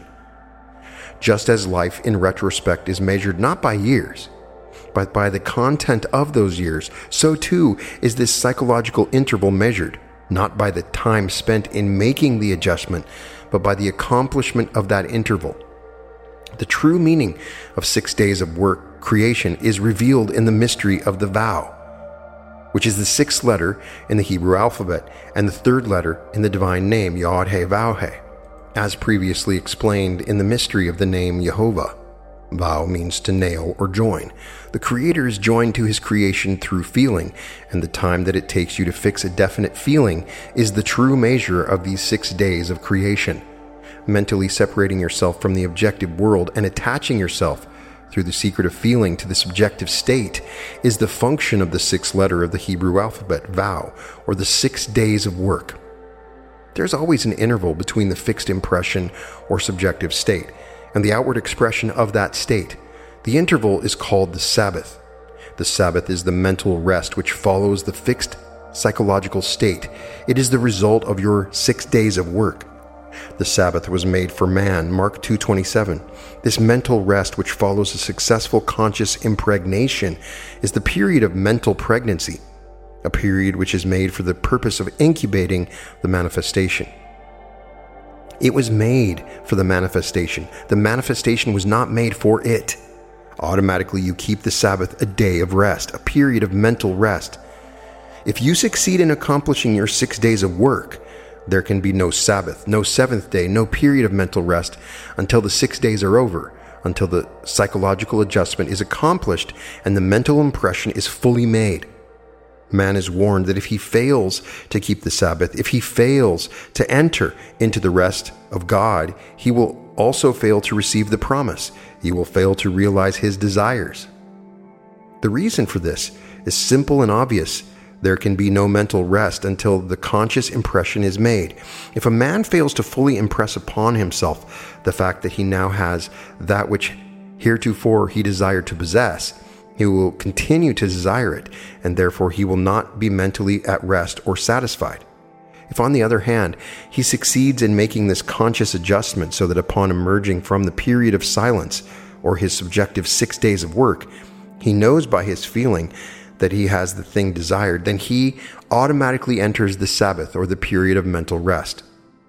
Just as life in retrospect is measured not by years, but by the content of those years, so too is this psychological interval measured not by the time spent in making the adjustment, but by the accomplishment of that interval. The true meaning of 6 days of work creation is revealed in the mystery of the vow, which is the 6th letter in the Hebrew alphabet and the 3rd letter in the divine name, Yod-He-Vav-He, as previously explained in the mystery of the name Jehovah. Vow means to nail or join. The Creator is joined to His creation through feeling, and the time that it takes you to fix a definite feeling is the true measure of these 6 days of creation. Mentally separating yourself from the objective world and attaching yourself through the secret of feeling to the subjective state is the function of the 6th letter of the Hebrew alphabet, vow, or the 6 days of work. There's always an interval between the fixed impression or subjective state and the outward expression of that state. The interval is called the Sabbath. The Sabbath is the mental rest which follows the fixed psychological state. It is the result of your 6 days of work. The Sabbath was made for man, Mark 2:27. This mental rest which follows a successful conscious impregnation is the period of mental pregnancy, a period which is made for the purpose of incubating the manifestation. It was made for the manifestation. The manifestation was not made for it. Automatically, you keep the Sabbath a day of rest, a period of mental rest. If you succeed in accomplishing your 6 days of work, there can be no Sabbath, no seventh day, no period of mental rest until the 6 days are over, until the psychological adjustment is accomplished and the mental impression is fully made. Man is warned that if he fails to keep the Sabbath, if he fails to enter into the rest of God, he will also fail to receive the promise. He will fail to realize his desires. The reason for this is simple and obvious. There can be no mental rest until the conscious impression is made. If a man fails to fully impress upon himself the fact that he now has that which heretofore he desired to possess, he will continue to desire it, and therefore he will not be mentally at rest or satisfied. If, on the other hand, he succeeds in making this conscious adjustment so that upon emerging from the period of silence or his subjective 6 days of work, he knows by his feeling that he has the thing desired, then he automatically enters the Sabbath or the period of mental rest.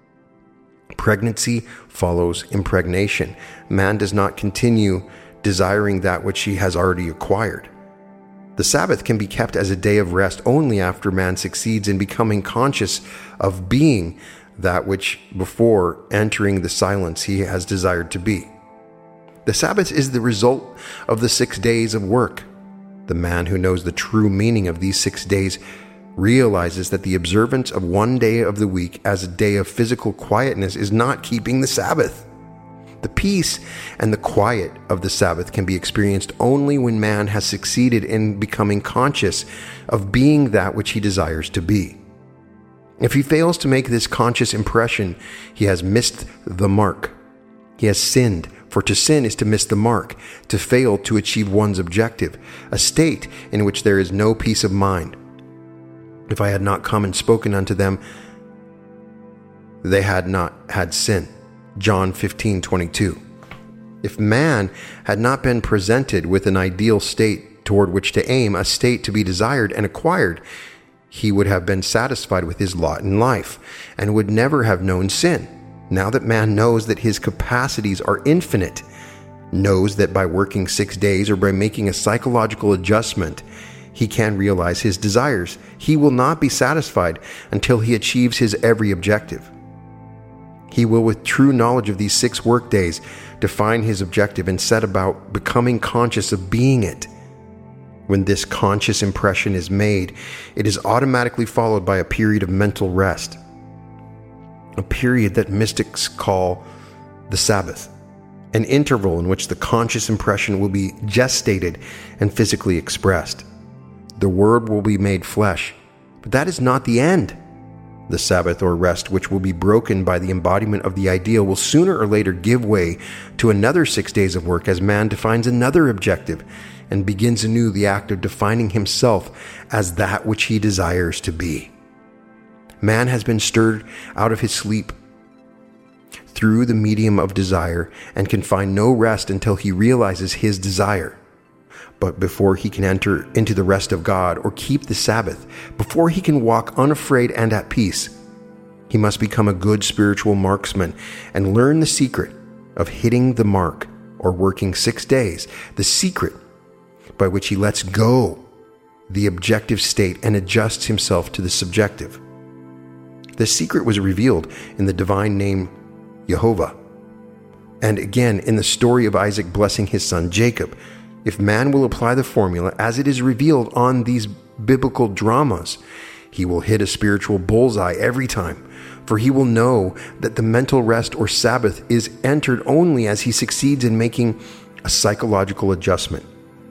Pregnancy follows impregnation. Man does not continue desiring that which he has already acquired. The Sabbath can be kept as a day of rest only after man succeeds in becoming conscious of being that which before entering the silence he has desired to be. The Sabbath is the result of the 6 days of work. The man who knows the true meaning of these 6 days realizes that the observance of one day of the week as a day of physical quietness is not keeping the Sabbath. The peace and the quiet of the Sabbath can be experienced only when man has succeeded in becoming conscious of being that which he desires to be. If he fails to make this conscious impression, he has missed the mark. He has sinned, for to sin is to miss the mark, to fail to achieve one's objective, a state in which there is no peace of mind. If I had not come and spoken unto them, they had not had sin. John 15:22. If man had not been presented with an ideal state toward which to aim, a state to be desired and acquired, he would have been satisfied with his lot in life and would never have known sin. Now that man knows that his capacities are infinite, knows that by working 6 days or by making a psychological adjustment, he can realize his desires, he will not be satisfied until he achieves his every objective. He will, with true knowledge of these 6 work days, define his objective and set about becoming conscious of being it. When this conscious impression is made, it is automatically followed by a period of mental rest, a period that mystics call the Sabbath, an interval in which the conscious impression will be gestated and physically expressed. The Word will be made flesh, but that is not the end. The Sabbath or rest, which will be broken by the embodiment of the ideal, will sooner or later give way to another 6 days of work as man defines another objective and begins anew the act of defining himself as that which he desires to be. Man has been stirred out of his sleep through the medium of desire and can find no rest until he realizes his desire. But before he can enter into the rest of God or keep the Sabbath, before he can walk unafraid and at peace, he must become a good spiritual marksman and learn the secret of hitting the mark or working 6 days, the secret by which he lets go the objective state and adjusts himself to the subjective. The secret was revealed in the divine name Jehovah, and again in the story of Isaac blessing his son Jacob. If man will apply the formula as it is revealed on these biblical dramas, he will hit a spiritual bullseye every time, for he will know that the mental rest or Sabbath is entered only as he succeeds in making a psychological adjustment.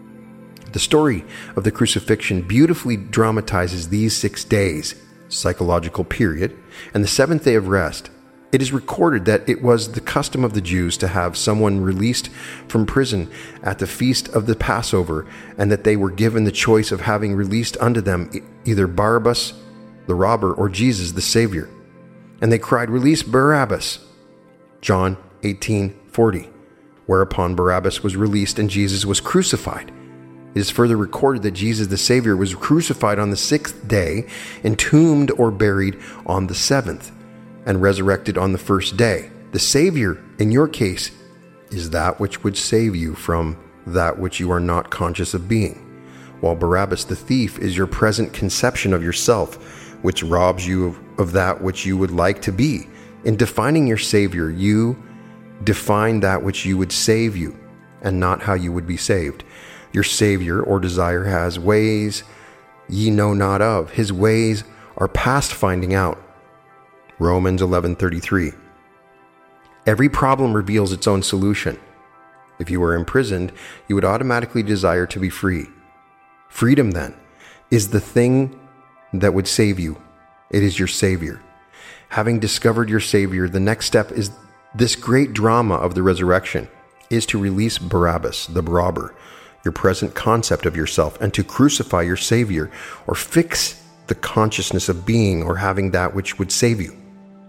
The story of the crucifixion beautifully dramatizes these 6 days, psychological period, and the 7th day of rest. It is recorded that it was the custom of the Jews to have someone released from prison at the feast of the Passover, and that they were given the choice of having released unto them either Barabbas, the robber, or Jesus, the Savior. And they cried, "Release Barabbas." John 18:40, whereupon Barabbas was released and Jesus was crucified. It is further recorded that Jesus, the Savior, was crucified on the 6th day, entombed or buried on the 7th. and resurrected on the first day. The Savior, in your case, is that which would save you from that which you are not conscious of being, while Barabbas the thief is your present conception of yourself, which robs you of that which you would like to be. In defining your Savior, you define that which you would save you, and not how you would be saved. Your Savior or desire has ways ye know not of. His ways are past finding out. Romans 11:33. Every problem reveals its own solution. If you were imprisoned, you would automatically desire to be free. Freedom, then, is the thing that would save you. It is your Savior. Having discovered your Savior, the next step is this great drama of the resurrection, is to release Barabbas, the robber, your present concept of yourself, and to crucify your Savior, or fix the consciousness of being or having that which would save you.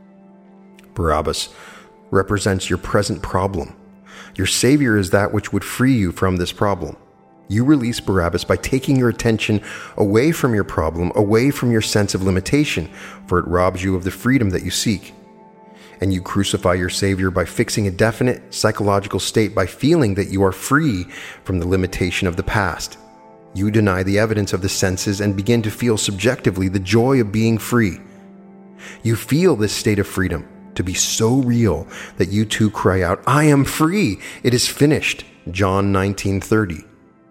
Barabbas represents your present problem. Your Savior is that which would free you from this problem. You release Barabbas by taking your attention away from your problem, away from your sense of limitation, for it robs you of the freedom that you seek. And you crucify your Savior by fixing a definite psychological state, by feeling that you are free from the limitation of the past. You deny the evidence of the senses and begin to feel subjectively the joy of being free. You feel this state of freedom to be so real that you too cry out, "I am free! It is finished." John 19:30.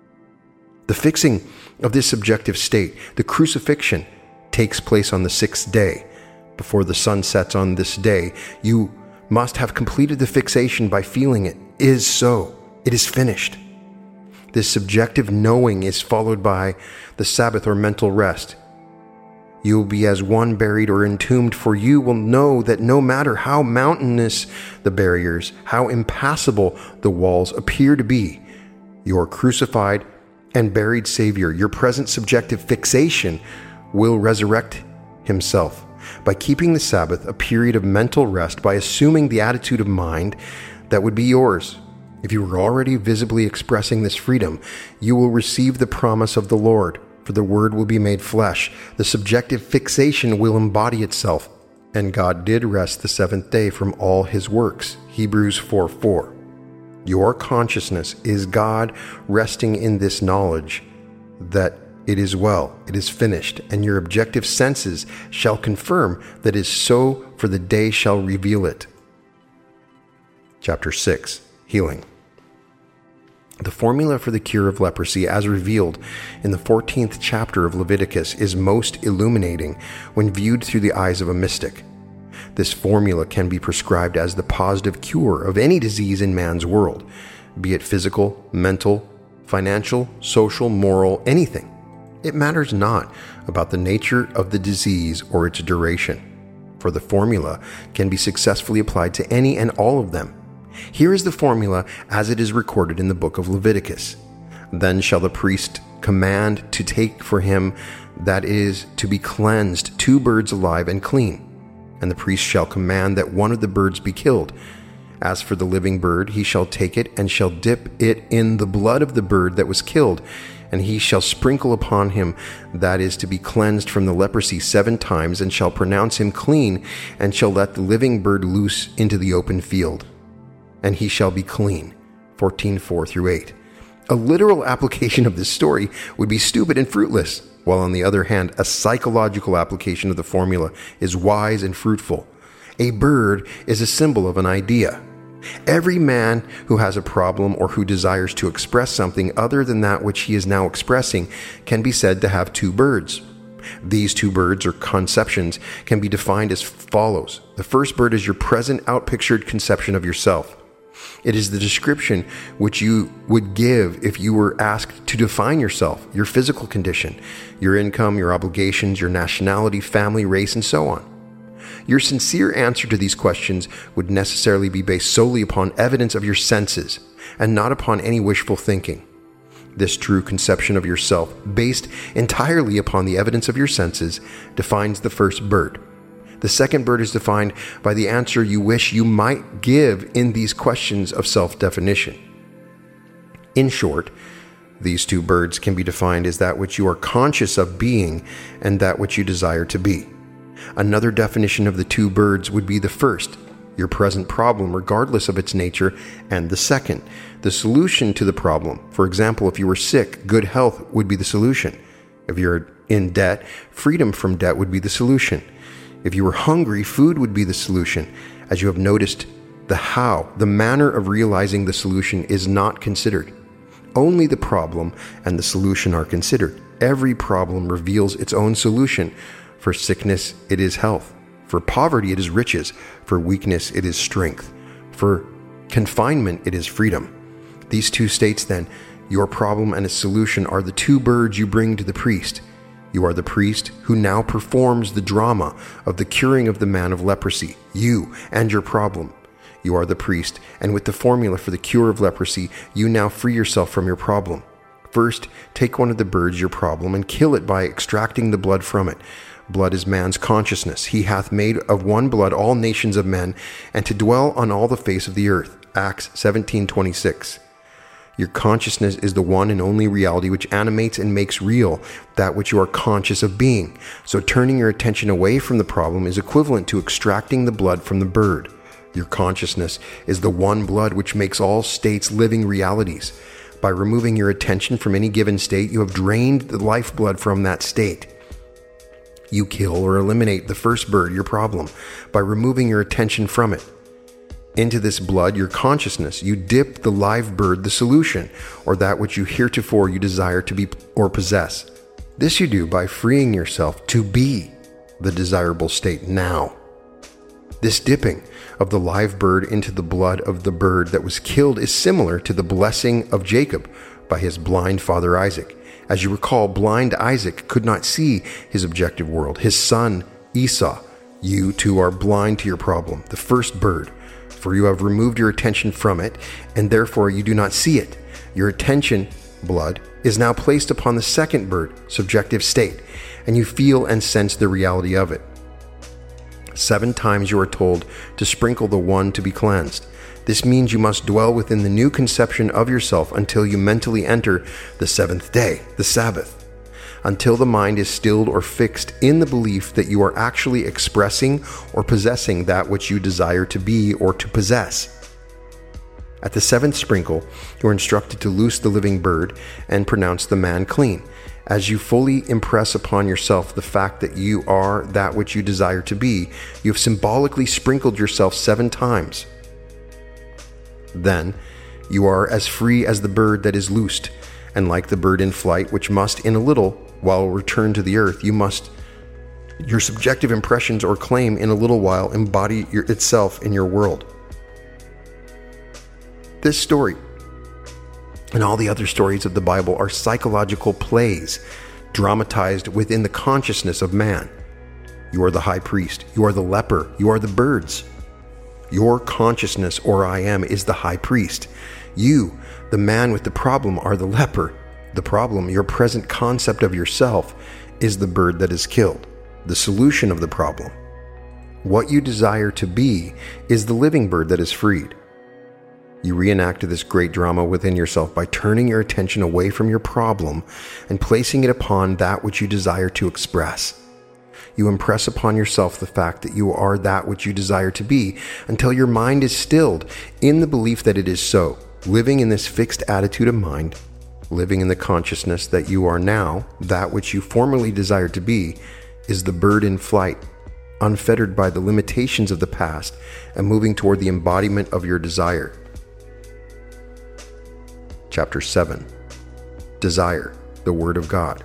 The fixing of this subjective state, the crucifixion, takes place on the sixth day. Before the sun sets on this day, you must have completed the fixation by feeling it is so. It is finished. This subjective knowing is followed by the Sabbath or mental rest. You will be as one buried or entombed, for you will know that no matter how mountainous the barriers, how impassable the walls appear to be, your crucified and buried Savior, your present subjective fixation, will resurrect himself. By keeping the Sabbath a period of mental rest, by assuming the attitude of mind that would be yours. If you were already visibly expressing this freedom, you will receive the promise of the Lord, for the Word will be made flesh. The subjective fixation will embody itself. And God did rest the seventh day from all his works. Hebrews 4:4. Your consciousness is God resting in this knowledge that it is well, it is finished, and your objective senses shall confirm that it is so, for the day shall reveal it. Chapter 6. Healing. The formula for the cure of leprosy, as revealed in the 14th chapter of Leviticus, is most illuminating when viewed through the eyes of a mystic. This formula can be prescribed as the positive cure of any disease in man's world, be it physical, mental, financial, social, moral, anything. It matters not about the nature of the disease or its duration, for the formula can be successfully applied to any and all of them. Here is the formula as it is recorded in the book of Leviticus. Then shall the priest command to take for him that is to be cleansed 2 birds alive and clean. And the priest shall command that one of the birds be killed. As for the living bird, he shall take it and shall dip it in the blood of the bird that was killed, and he shall sprinkle upon him that is to be cleansed from the leprosy 7 times, and shall pronounce him clean, and shall let the living bird loose into the open field. And he shall be clean. 14:4-8. A literal application of this story would be stupid and fruitless, while on the other hand, a psychological application of the formula is wise and fruitful. A bird is a symbol of an idea. Every man who has a problem or who desires to express something other than that which he is now expressing can be said to have 2 birds. These 2 birds or conceptions can be defined as follows. The first bird is your present outpictured conception of yourself. It is the description which you would give if you were asked to define yourself, your physical condition, your income, your obligations, your nationality, family, race, and so on. Your sincere answer to these questions would necessarily be based solely upon evidence of your senses and not upon any wishful thinking. This true conception of yourself, based entirely upon the evidence of your senses, defines the first bird. The second bird is defined by the answer you wish you might give in these questions of self-definition. In short, these 2 birds can be defined as that which you are conscious of being and that which you desire to be. Another definition of the two birds would be the first, your present problem regardless of its nature, and the second, the solution to the problem. For example, if you were sick, good health would be the solution. If you're in debt, freedom from debt would be the solution. If you were hungry, food would be the solution. As you have noticed, the how, the manner of realizing the solution is not considered. Only the problem and the solution are considered. Every problem reveals its own solution. For sickness, it is health. For poverty, it is riches. For weakness, it is strength. For confinement, it is freedom. These two states, then, your problem and its solution, are the two birds you bring to the priest. You are the priest who now performs the drama of the curing of the man of leprosy, you and your problem. You are the priest, and with the formula for the cure of leprosy, you now free yourself from your problem. First, take one of the birds, your problem, and kill it by extracting the blood from it. Blood is man's consciousness. He hath made of one blood all nations of men, and to dwell on all the face of the earth. Acts 17:26. Your consciousness is the one and only reality which animates and makes real that which you are conscious of being. So turning your attention away from the problem is equivalent to extracting the blood from the bird. Your consciousness is the one blood which makes all states living realities. By removing your attention from any given state, you have drained the lifeblood from that state. You kill or eliminate the first bird, your problem, by removing your attention from it. Into this blood, your consciousness, you dip the live bird, the solution, or that which you heretofore you desire to be or possess. This you do by freeing yourself to be the desirable state now. This dipping of the live bird into the blood of the bird that was killed is similar to the blessing of Jacob by his blind father Isaac. As you recall, blind Isaac could not see his objective world. His son Esau, you too are blind to your problem, the first bird, for you have removed your attention from it, and therefore you do not see it. Your attention, blood, is now placed upon the second bird, subjective state, and you feel and sense the reality of it. 7 times you are told to sprinkle the one to be cleansed. This means you must dwell within the new conception of yourself until you mentally enter the 7th day, the Sabbath, until the mind is stilled or fixed in the belief that you are actually expressing or possessing that which you desire to be or to possess. At the 7th sprinkle, you are instructed to loose the living bird and pronounce the man clean. As you fully impress upon yourself the fact that you are that which you desire to be, you have symbolically sprinkled yourself 7 times. Then, you are as free as the bird that is loosed, and like the bird in flight, which must in a little while return to the earth, your subjective impressions or claim in a little while embody itself in your world. This story and all the other stories of the Bible are psychological plays dramatized within the consciousness of man. You are the high priest. You are the leper. You are the birds. Your consciousness, or I am, is the high priest. You, the man with the problem, are the leper. The problem, your present concept of yourself, is the bird that is killed, the solution of the problem. What you desire to be is the living bird that is freed. You reenact this great drama within yourself by turning your attention away from your problem and placing it upon that which you desire to express. You impress upon yourself the fact that you are that which you desire to be until your mind is stilled in the belief that it is so, living in this fixed attitude of mind, living in the consciousness that you are now that which you formerly desired to be, is the bird in flight, unfettered by the limitations of the past and moving toward the embodiment of your desire. Chapter 7. Desire, the Word of God.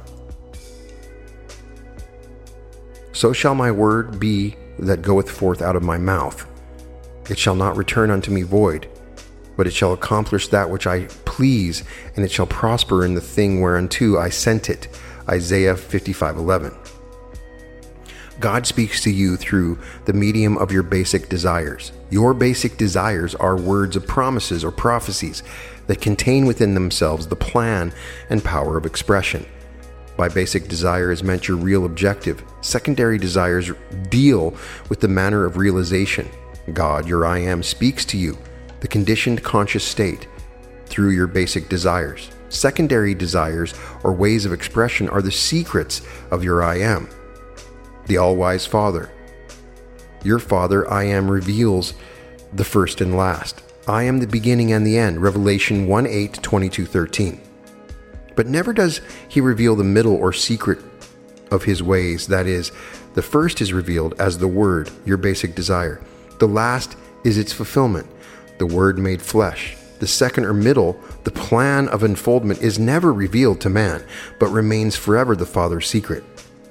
So shall my word be that goeth forth out of my mouth. It shall not return unto me void, but it shall accomplish that which I please, and it shall prosper in the thing whereunto I sent it. Isaiah 55:11. God speaks to you through the medium of your basic desires. Your basic desires are words of promises or prophecies that contain within themselves the plan and power of expression. By basic desire is meant your real objective. Secondary desires deal with the manner of realization. God, your I am, speaks to you, the conditioned conscious state, through your basic desires. Secondary desires or ways of expression are the secrets of your I am. the all-wise Father. Your Father, I am, reveals the first and last. I am the beginning and the end. Revelation 1:8, 22:13. But never does he reveal the middle or secret of his ways. That is, the first is revealed as the Word, your basic desire. The last is its fulfillment, the Word made flesh. The second or middle, the plan of unfoldment, is never revealed to man, but remains forever the Father's secret.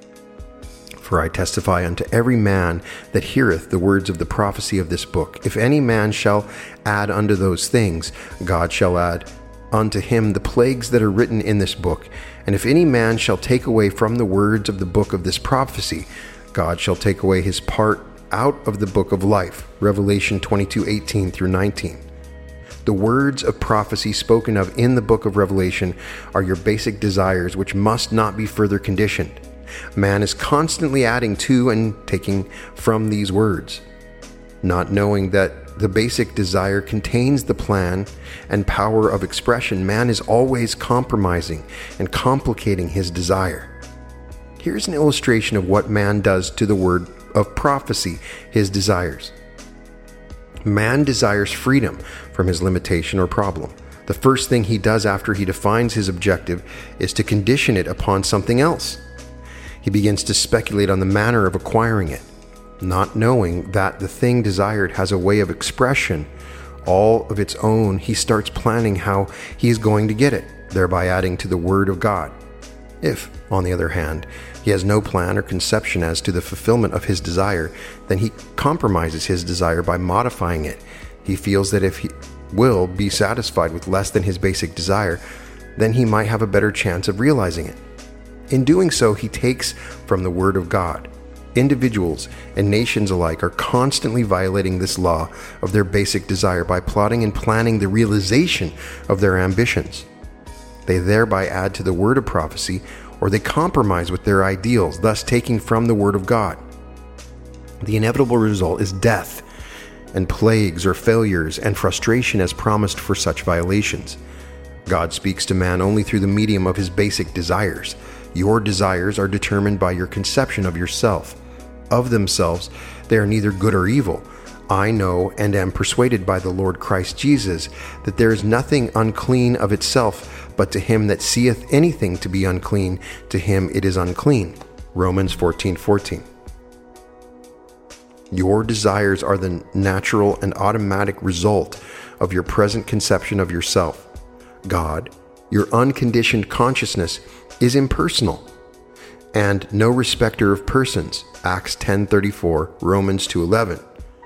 For I testify unto every man that heareth the words of the prophecy of this book. If any man shall add unto those things, God shall add unto him the plagues that are written in this book. And if any man shall take away from the words of the book of this prophecy, God shall take away his part out of the book of life. Revelation 22:18 through 19. The words of prophecy spoken of in the book of Revelation are your basic desires, which must not be further conditioned. Man is constantly adding to and taking from these words, not knowing that the basic desire contains the plan and power of expression. Man is always compromising and complicating his desire. Here's an illustration of what man does to the word of prophecy, his desires. Man desires freedom from his limitation or problem. The first thing he does after he defines his objective is to condition it upon something else. He begins to speculate on the manner of acquiring it, not knowing that the thing desired has a way of expression all of its own. He starts planning how he is going to get it, thereby adding to the Word of God. If, on the other hand, he has no plan or conception as to the fulfillment of his desire, then he compromises his desire by modifying it. He feels that if he will be satisfied with less than his basic desire, then he might have a better chance of realizing it. In doing so, he takes from the Word of God. Individuals and nations alike are constantly violating this law of their basic desire by plotting and planning the realization of their ambitions. They thereby add to the word of prophecy, or they compromise with their ideals, thus taking from the Word of God. The inevitable result is death and plagues or failures and frustration as promised for such violations. God speaks to man only through the medium of his basic desires. Your desires are determined by your conception of yourself. Of themselves, they are neither good or evil. I know and am persuaded by the Lord Christ Jesus that there is nothing unclean of itself, but to him that seeth anything to be unclean, to him it is unclean. Romans 14:14. Your desires are the natural and automatic result of your present conception of yourself. God, your unconditioned consciousness, is impersonal and no respecter of persons. Acts 10:34, Romans 2:11.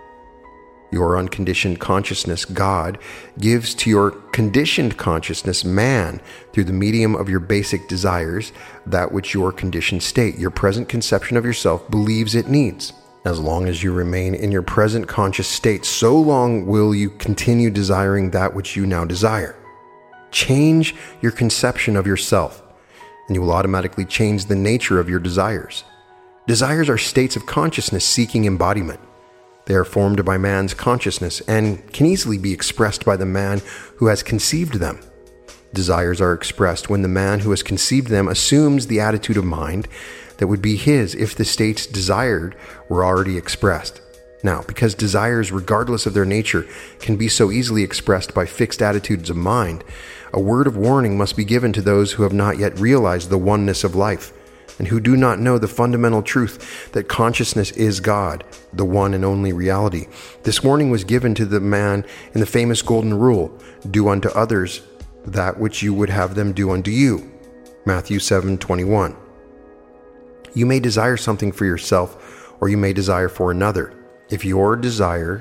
Your unconditioned consciousness, God, gives to your conditioned consciousness, man, through the medium of your basic desires, that which your conditioned state, your present conception of yourself, believes it needs. As long as you remain in your present conscious state, so long will you continue desiring that which you now desire. Change your conception of yourself, and you will automatically change the nature of your desires. Desires are states of consciousness seeking embodiment. They are formed by man's consciousness and can easily be expressed by the man who has conceived them. Desires are expressed when the man who has conceived them assumes the attitude of mind that would be his if the states desired were already expressed. Now, because desires, regardless of their nature, can be so easily expressed by fixed attitudes of mind, a word of warning must be given to those who have not yet realized the oneness of life, and who do not know the fundamental truth that consciousness is God, the one and only reality. This warning was given to the man in the famous golden rule, do unto others that which you would have them do unto you. Matthew 7:21. You may desire something for yourself, or you may desire for another. If your desire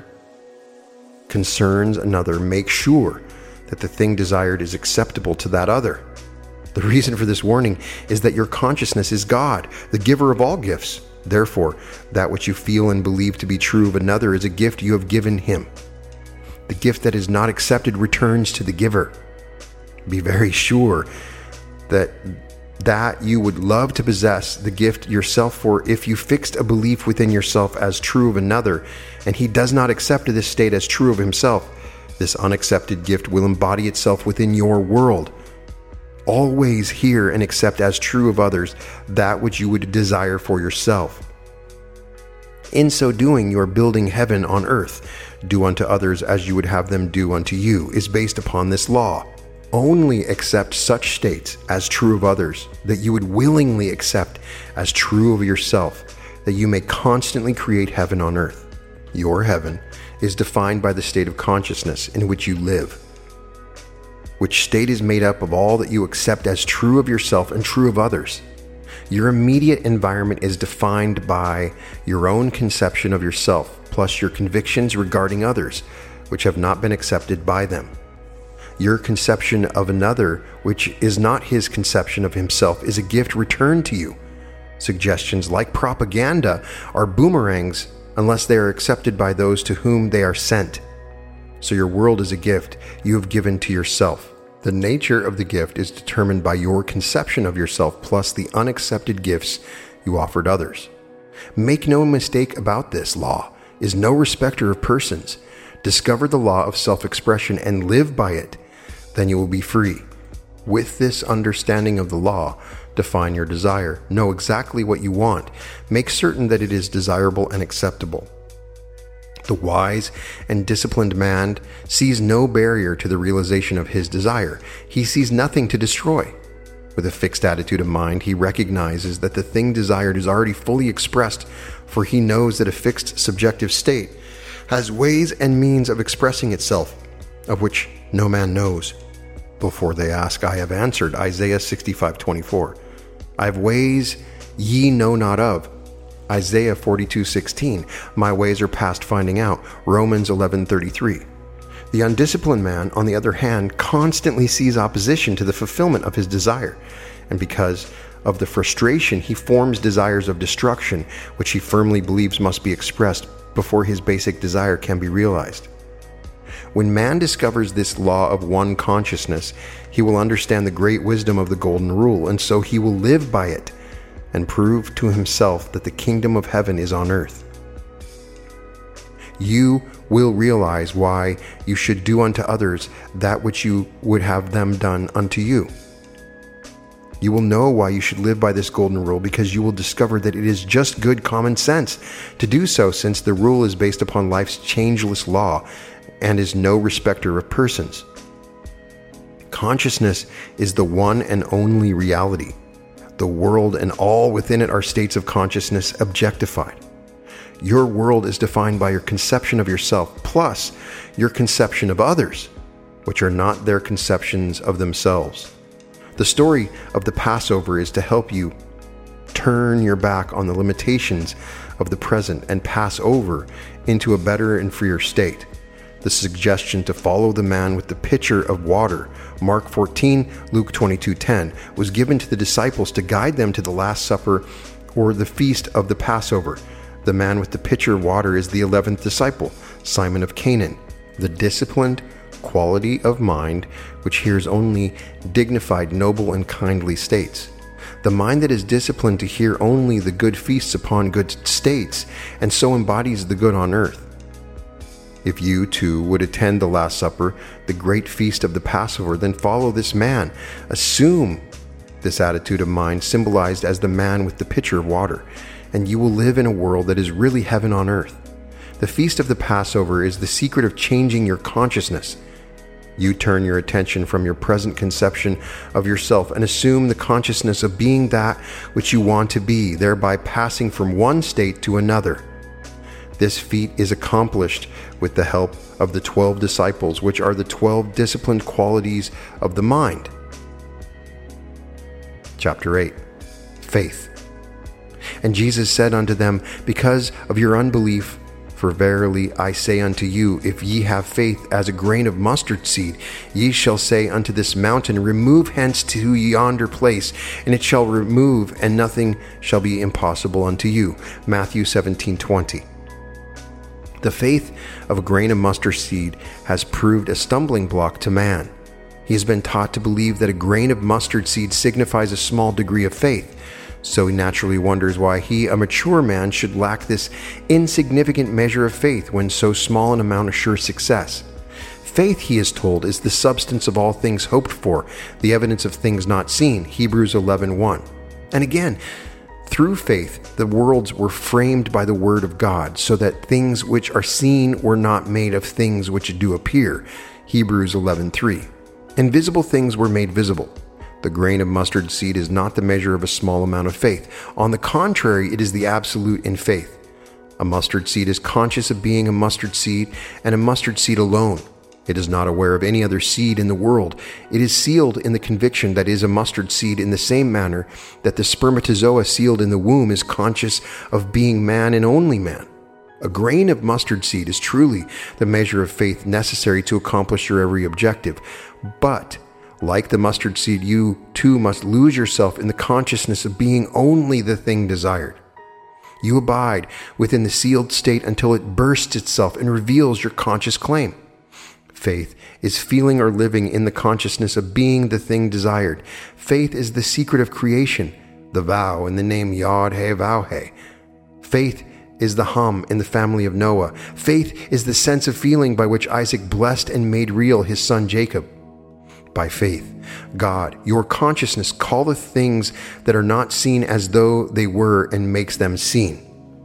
concerns another, make sure that the thing desired is acceptable to that other. The reason for this warning is that your consciousness is God, the giver of all gifts. Therefore, that which you feel and believe to be true of another is a gift you have given him. The gift that is not accepted returns to the giver. Be very sure that you would love to possess the gift yourself, for if you fixed a belief within yourself as true of another, and he does not accept this state as true of himself, this unaccepted gift will embody itself within your world. Always hear and accept as true of others that which you would desire for yourself. In so doing, you are building heaven on earth. Do unto others as you would have them do unto you is based upon this law. Only accept such states as true of others that you would willingly accept as true of yourself, that you may constantly create heaven on earth. Your heaven is defined by the state of consciousness in which you live, which state is made up of all that you accept as true of yourself and true of others. Your immediate environment is defined by your own conception of yourself, plus your convictions regarding others, which have not been accepted by them. Your conception of another, which is not his conception of himself, is a gift returned to you. Suggestions like propaganda are boomerangs unless they are accepted by those to whom they are sent. So your world is a gift you have given to yourself. The nature of the gift is determined by your conception of yourself plus the unaccepted gifts you offered others. Make no mistake about this. Law is no respecter of persons. Discover the law of self-expression and live by it. Then you will be free. With this understanding of the law, define your desire. Know exactly what you want. Make certain that it is desirable and acceptable. The wise and disciplined man sees no barrier to the realization of his desire. He sees nothing to destroy. With a fixed attitude of mind, he recognizes that the thing desired is already fully expressed, for he knows that a fixed subjective state has ways and means of expressing itself, of which no man knows. Before they ask, I have answered. Isaiah 65:24. I have ways ye know not of. Isaiah 42:16. My ways are past finding out. Romans 11:33. The undisciplined man, on the other hand, constantly sees opposition to the fulfillment of his desire, and because of the frustration, he forms desires of destruction, which he firmly believes must be expressed before his basic desire can be realized. When man discovers this law of one consciousness, he will understand the great wisdom of the golden rule, and so he will live by it and prove to himself that the kingdom of heaven is on earth. You will realize why you should do unto others that which you would have them done unto you. You will know why you should live by this golden rule, because you will discover that it is just good common sense to do so, since the rule is based upon life's changeless law and is no respecter of persons. Consciousness is the one and only reality. The world and all within it are states of consciousness objectified. Your world is defined by your conception of yourself plus your conception of others, which are not their conceptions of themselves. The story of the Passover is to help you turn your back on the limitations of the present and pass over into a better and freer state. The suggestion to follow the man with the pitcher of water, Mark 14, Luke 22:10, was given to the disciples to guide them to the Last Supper or the feast of the Passover. The man with the pitcher of water is the 11th disciple, Simon of Canaan, the disciplined quality of mind which hears only dignified, noble, and kindly states. The mind that is disciplined to hear only the good feasts upon good states, and so embodies the good on earth. If you, too, would attend the Last Supper, the great feast of the Passover, then follow this man. Assume this attitude of mind symbolized as the man with the pitcher of water, and you will live in a world that is really heaven on earth. The feast of the Passover is the secret of changing your consciousness. You turn your attention from your present conception of yourself and assume the consciousness of being that which you want to be, thereby passing from one state to another. This feat is accomplished with the help of the 12 disciples, which are the 12 disciplined qualities of the mind. Chapter 8. Faith. And Jesus said unto them, Because of your unbelief, for verily I say unto you, if ye have faith as a grain of mustard seed, ye shall say unto this mountain, Remove hence to yonder place, and it shall remove, and nothing shall be impossible unto you. Matthew 17:20. The faith of a grain of mustard seed has proved a stumbling block to man. He has been taught to believe that a grain of mustard seed signifies a small degree of faith. So he naturally wonders why he, a mature man, should lack this insignificant measure of faith when so small an amount assures success. Faith, he is told, is the substance of all things hoped for, the evidence of things not seen. Hebrews 11:1. And again, Through faith, the worlds were framed by the word of God, so that things which are seen were not made of things which do appear. Hebrews 11:3. Invisible things were made visible. The grain of mustard seed is not the measure of a small amount of faith. On the contrary, it is the absolute in faith. A mustard seed is conscious of being a mustard seed, and a mustard seed alone. It is not aware of any other seed in the world. It is sealed in the conviction that it is a mustard seed in the same manner that the spermatozoa sealed in the womb is conscious of being man and only man. A grain of mustard seed is truly the measure of faith necessary to accomplish your every objective. But, like the mustard seed, you too must lose yourself in the consciousness of being only the thing desired. You abide within the sealed state until it bursts itself and reveals your conscious claim. Faith is feeling or living in the consciousness of being the thing desired. Faith is the secret of creation, the vow in the name Yod-Heh-Vav-Heh. Faith is the hum in the family of Noah. Faith is the sense of feeling by which Isaac blessed and made real his son Jacob. By faith, God, your consciousness, calleth things that are not seen as though they were and makes them seen.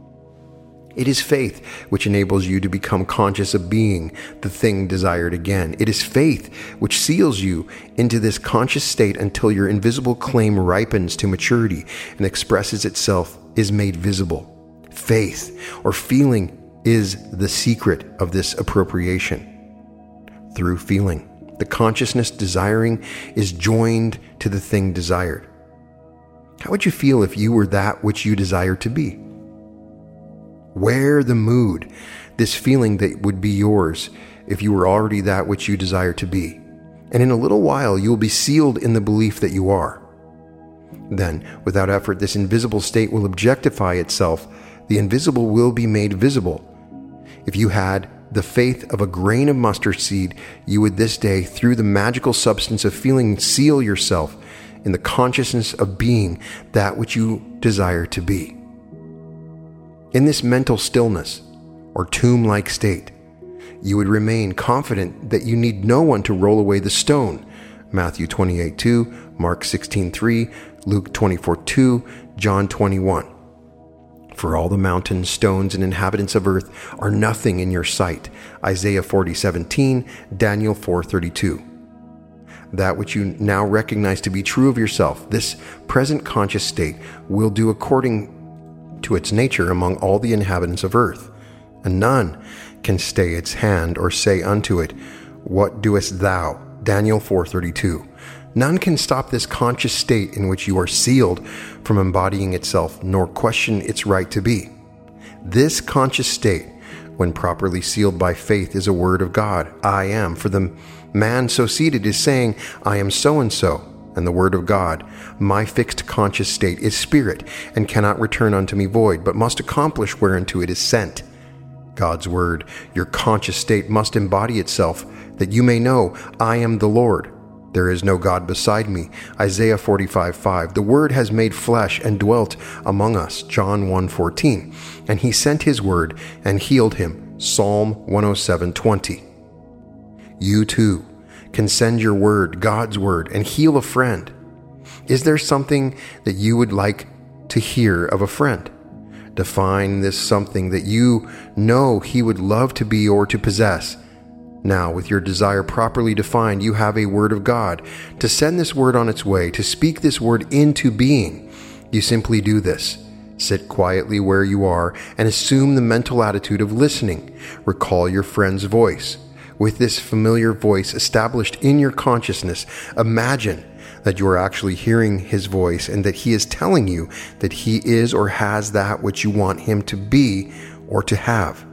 It is faith which enables you to become conscious of being the thing desired again. It is faith which seals you into this conscious state until your invisible claim ripens to maturity and expresses itself, is made visible. Faith, or feeling, is the secret of this appropriation. Through feeling, the consciousness desiring is joined to the thing desired. How would you feel if you were that which you desire to be? Wear the mood, this feeling that would be yours if you were already that which you desire to be. And in a little while, you will be sealed in the belief that you are. Then, without effort, this invisible state will objectify itself. The invisible will be made visible. If you had the faith of a grain of mustard seed, you would this day, through the magical substance of feeling, seal yourself in the consciousness of being that which you desire to be. In this mental stillness, or tomb-like state, you would remain confident that you need no one to roll away the stone. Matthew 28:2, Mark 16:3, Luke 24:2, John 21. For all the mountains, stones, and inhabitants of earth are nothing in your sight. Isaiah 40:17, Daniel 4:32. That which you now recognize to be true of yourself, this present conscious state, will do according to its nature among all the inhabitants of earth. And none can stay its hand or say unto it, What doest thou? Daniel 4:32. None can stop this conscious state in which you are sealed from embodying itself, nor question its right to be. This conscious state, when properly sealed by faith, is a word of God, I am. For the man so seated is saying, I am so-and-so. And the word of God, my fixed conscious state, is spirit, and cannot return unto me void, but must accomplish whereunto it is sent. God's word, your conscious state, must embody itself, that you may know, I am the Lord. There is no God beside me. Isaiah 45:5. The word has made flesh and dwelt among us. John 1:14. And he sent his word and healed him. Psalm 107:20. You too can send your word, God's word, and heal a friend. Is there something that you would like to hear of a friend? Define this something that you know he would love to be or to possess. Now, with your desire properly defined, you have a word of God. To send this word on its way, to speak this word into being, you simply do this. Sit quietly where you are and assume the mental attitude of listening. Recall your friend's voice. With this familiar voice established in your consciousness, imagine that you are actually hearing his voice and that he is telling you that he is or has that which you want him to be or to have.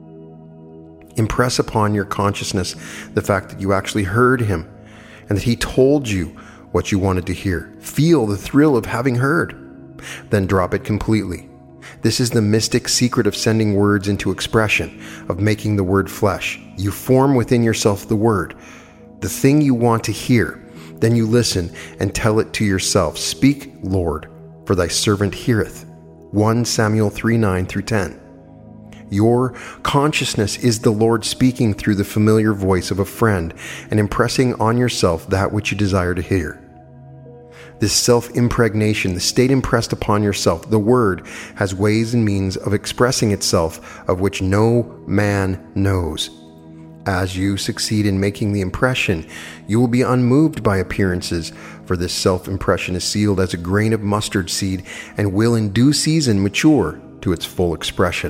Impress upon your consciousness the fact that you actually heard him and that he told you what you wanted to hear. Feel the thrill of having heard. Then drop it completely. This is the mystic secret of sending words into expression, of making the word flesh. You form within yourself the word, the thing you want to hear. Then you listen and tell it to yourself. Speak, Lord, for thy servant heareth. 1 Samuel 3:9-10. Your consciousness is the Lord speaking through the familiar voice of a friend and impressing on yourself that which you desire to hear. This self-impregnation, the state impressed upon yourself, the word, has ways and means of expressing itself of which no man knows. As you succeed in making the impression, you will be unmoved by appearances, for this self-impression is sealed as a grain of mustard seed and will in due season mature to its full expression.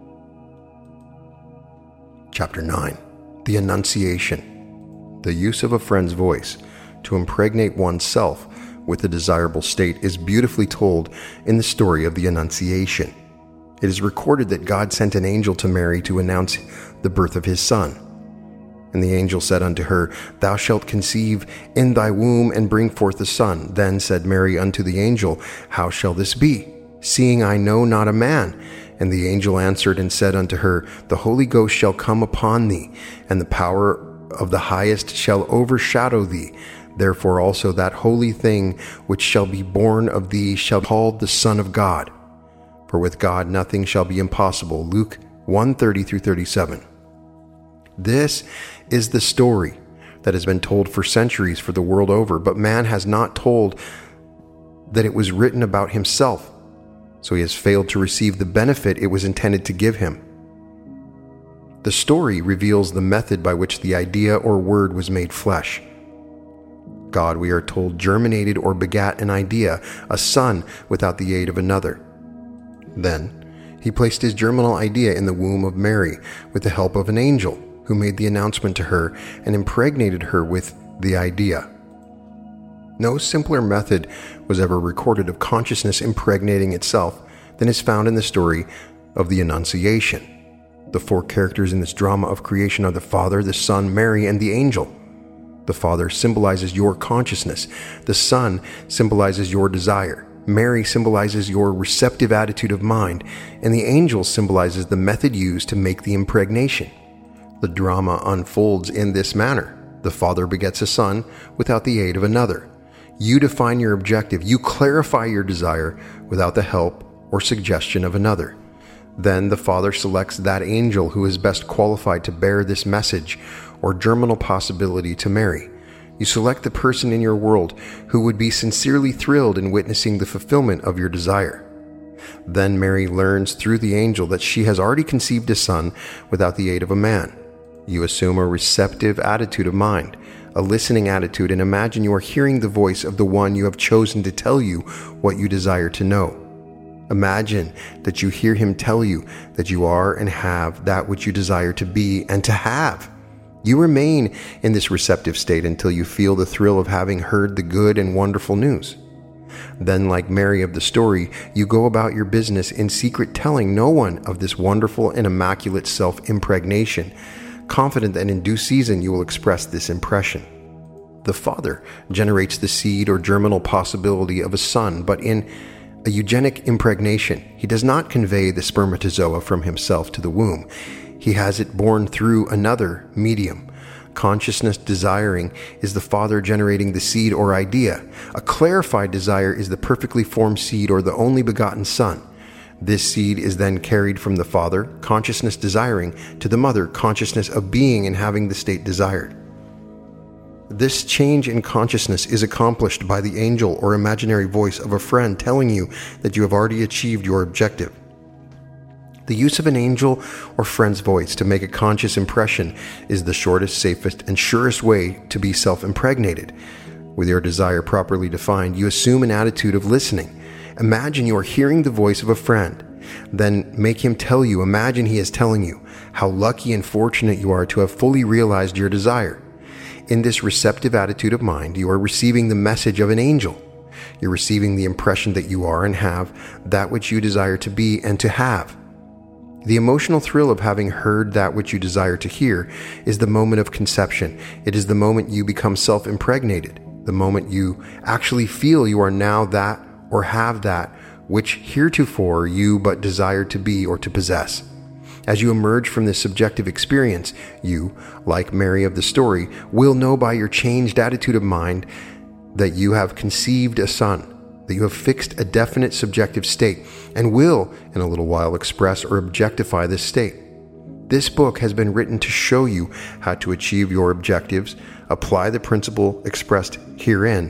Chapter 9. The Annunciation. The use of a friend's voice to impregnate oneself with a desirable state is beautifully told in the story of the Annunciation. It is recorded that God sent an angel to Mary to announce the birth of his son. And the angel said unto her, Thou shalt conceive in thy womb and bring forth a son. Then said Mary unto the angel, How shall this be, seeing I know not a man? And the angel answered and said unto her, The Holy Ghost shall come upon thee, and the power of the Highest shall overshadow thee. Therefore also that holy thing which shall be born of thee shall be called the Son of God. For with God nothing shall be impossible. Luke 1:30-37. This is the story that has been told for centuries for the world over, but man has not told that it was written about himself, so he has failed to receive the benefit it was intended to give him. The story reveals the method by which the idea or word was made flesh. God, we are told, germinated or begat an idea, a son, without the aid of another. Then he placed his germinal idea in the womb of Mary with the help of an angel, who made the announcement to her and impregnated her with the idea. No simpler method was ever recorded of consciousness impregnating itself than is found in the story of the Annunciation. The four characters in this drama of creation are the Father, the Son, Mary, and the angel. The Father symbolizes your consciousness. The Son symbolizes your desire. Mary symbolizes your receptive attitude of mind. And the angel symbolizes the method used to make the impregnation. The drama unfolds in this manner. The Father begets a son without the aid of another. You define your objective. You clarify your desire without the help or suggestion of another. Then the Father selects that angel who is best qualified to bear this message or germinal possibility to Mary. You select the person in your world who would be sincerely thrilled in witnessing the fulfillment of your desire. Then Mary learns through the angel that she has already conceived a son without the aid of a man. You assume a receptive attitude of mind, a listening attitude, and imagine you are hearing the voice of the one you have chosen to tell you what you desire to know. Imagine that you hear him tell you that you are and have that which you desire to be and to have. You remain in this receptive state until you feel the thrill of having heard the good and wonderful news. Then, like Mary of the story, you go about your business in secret, telling no one of this wonderful and immaculate self-impregnation, confident that in due season you will express this impression. The Father generates the seed or germinal possibility of a son, but in a eugenic impregnation, he does not convey the spermatozoa from himself to the womb. He has it born through another medium. Consciousness desiring is the Father generating the seed or idea. A clarified desire is the perfectly formed seed or the only begotten Son. This seed is then carried from the Father, consciousness desiring, to the Mother, consciousness of being and having the state desired. This change in consciousness is accomplished by the angel or imaginary voice of a friend telling you that you have already achieved your objective. The use of an angel or friend's voice to make a conscious impression is the shortest, safest, and surest way to be self-impregnated. With your desire properly defined, you assume an attitude of listening. Imagine you are hearing the voice of a friend. Then make him tell you, imagine he is telling you, how lucky and fortunate you are to have fully realized your desire. In this receptive attitude of mind, you are receiving the message of an angel. You're receiving the impression that you are and have that which you desire to be and to have. The emotional thrill of having heard that which you desire to hear is the moment of conception. It is the moment you become self-impregnated, the moment you actually feel you are now that or have that which heretofore you but desired to be or to possess. As you emerge from this subjective experience, you, like Mary of the story, will know by your changed attitude of mind that you have conceived a son, that you have fixed a definite subjective state, and will, in a little while, express or objectify this state. This book has been written to show you how to achieve your objectives, apply the principle expressed herein,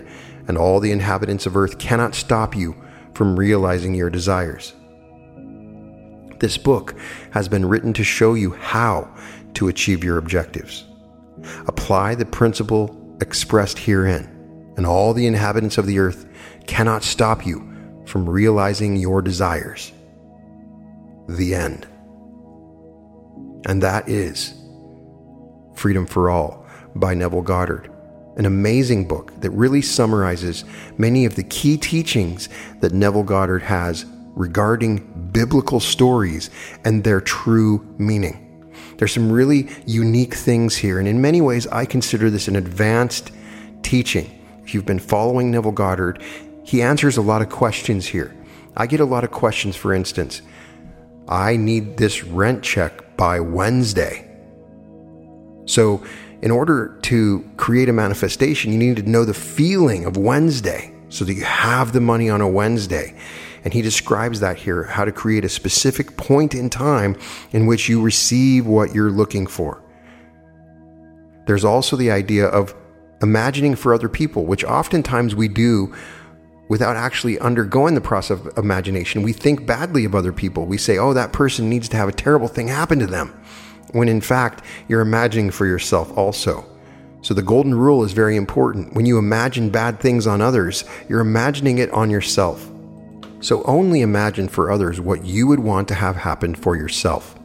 and all the inhabitants of earth cannot stop you from realizing your desires. This book has been written to show you how to achieve your objectives. Apply the principle expressed herein, and all the inhabitants of the earth cannot stop you from realizing your desires. The end. And that is Freedom for All by Neville Goddard, an amazing book that really summarizes many of the key teachings that Neville Goddard has regarding biblical stories and their true meaning. There's some really unique things here, and in many ways I consider this an advanced teaching. If you've been following Neville Goddard, he answers a lot of questions here. I get a lot of questions, for instance, I need this rent check by Wednesday. So in order to create a manifestation, you need to know the feeling of Wednesday so that you have the money on a Wednesday. And he describes that here, how to create a specific point in time in which you receive what you're looking for. There's also the idea of imagining for other people, which oftentimes we do without actually undergoing the process of imagination. We think badly of other people. We say, oh, that person needs to have a terrible thing happen to them, when in fact, you're imagining for yourself also. So the golden rule is very important. When you imagine bad things on others, you're imagining it on yourself. So only imagine for others what you would want to have happen for yourself.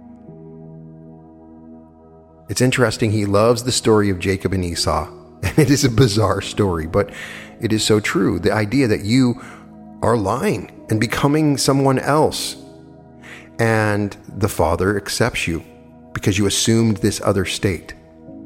It's interesting, he loves the story of Jacob and Esau, and it is a bizarre story, but it is so true. The idea that you are lying and becoming someone else, and the Father accepts you because you assumed this other state.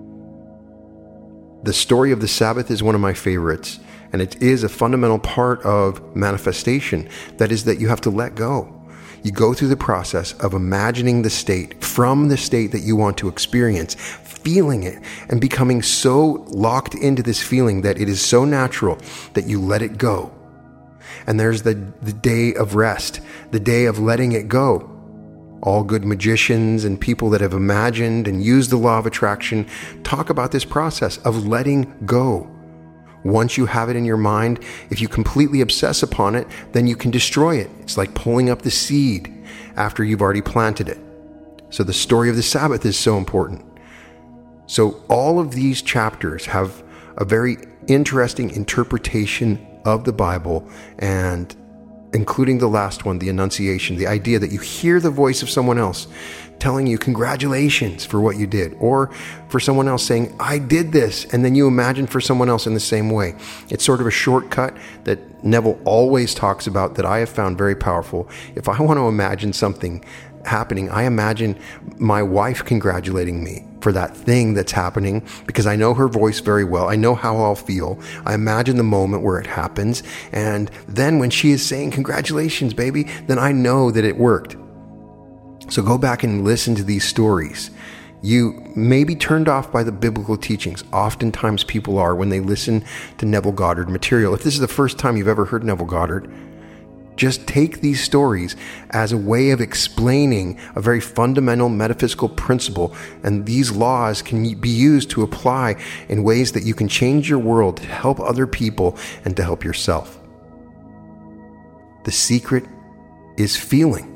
The story of the Sabbath is one of my favorites, and it is a fundamental part of manifestation. That is that you have to let go. You go through the process of imagining the state from the state that you want to experience, feeling it, and becoming so locked into this feeling that it is so natural that you let it go. And there's the day of rest, the day of letting it go. All good magicians and people that have imagined and used the law of attraction talk about this process of letting go. Once you have it in your mind, if you completely obsess upon it, then you can destroy it. It's like pulling up the seed after you've already planted it. So the story of the Sabbath is so important. So all of these chapters have a very interesting interpretation of the Bible, and including the last one, the Annunciation, the idea that you hear the voice of someone else telling you congratulations for what you did, or for someone else saying, I did this, and then you imagine for someone else in the same way. It's sort of a shortcut that Neville always talks about that I have found very powerful. If I want to imagine something happening, I imagine my wife congratulating me for that thing that's happening, because I know her voice very well. I know how I'll feel. I imagine the moment where it happens, and then when she is saying congratulations, baby, then I know that it worked. So go back and listen to these stories. You may be turned off by the biblical teachings. Oftentimes people are when they listen to Neville Goddard material. If this is the first time you've ever heard Neville Goddard, just take these stories as a way of explaining a very fundamental metaphysical principle, and these laws can be used to apply in ways that you can change your world to help other people and to help yourself. The secret is feeling.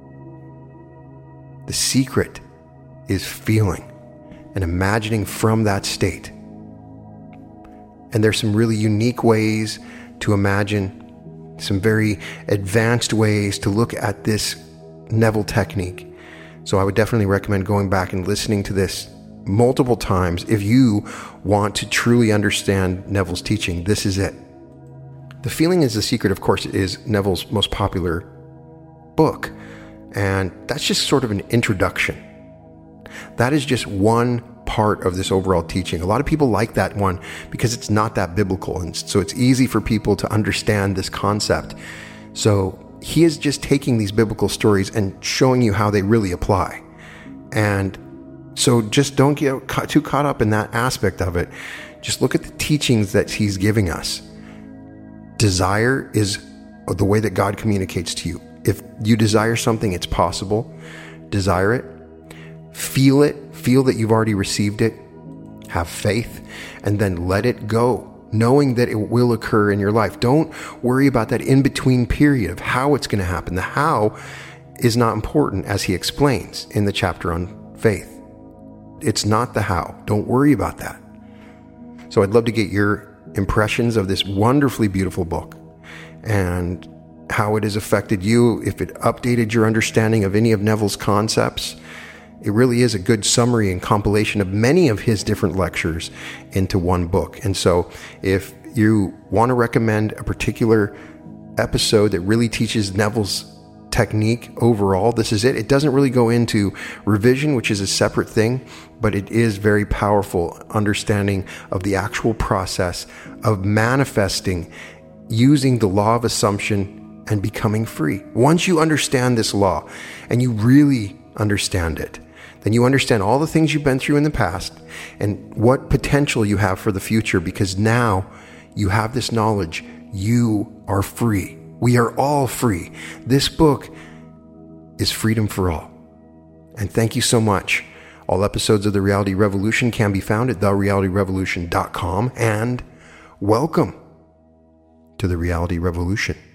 The secret is feeling and imagining from that state. And there's some really unique ways to imagine, some very advanced ways to look at this Neville technique. So I would definitely recommend going back and listening to this multiple times if you want to truly understand Neville's teaching. This is it. The Feeling is the Secret, of course, is Neville's most popular book. And that's just sort of an introduction. That is just one part of this overall teaching. A lot of people like that one because it's not that biblical, and so it's easy for people to understand this concept. So he is just taking these biblical stories and showing you how they really apply. And so just don't get too caught up in that aspect of it. Just look at the teachings that he's giving us. Desire is the way that God communicates to you. If you desire something, it's possible. Desire it. Feel that you've already received it. Have faith, and then let it go. knowing that it will occur in your life. Don't worry about that in-between period of how it's going to happen. The how is not important, as he explains in the chapter on faith. It's not the how. Don't worry about that. So I'd love to get your impressions of this wonderfully beautiful book and how it has affected you, if it updated your understanding of any of Neville's concepts. It really is a good summary and compilation of many of his different lectures into one book. And so if you want to recommend a particular episode that really teaches Neville's technique overall, this is it. It doesn't really go into revision, which is a separate thing, but it is very powerful understanding of the actual process of manifesting using the law of assumption and becoming free. Once you understand this law and you really understand it, then you understand all the things you've been through in the past and what potential you have for the future, because now you have this knowledge. You are free. We are all free. This book is freedom for all. And thank you so much. All episodes of The Reality Revolution can be found at therealityrevolution.com. And welcome to The Reality Revolution.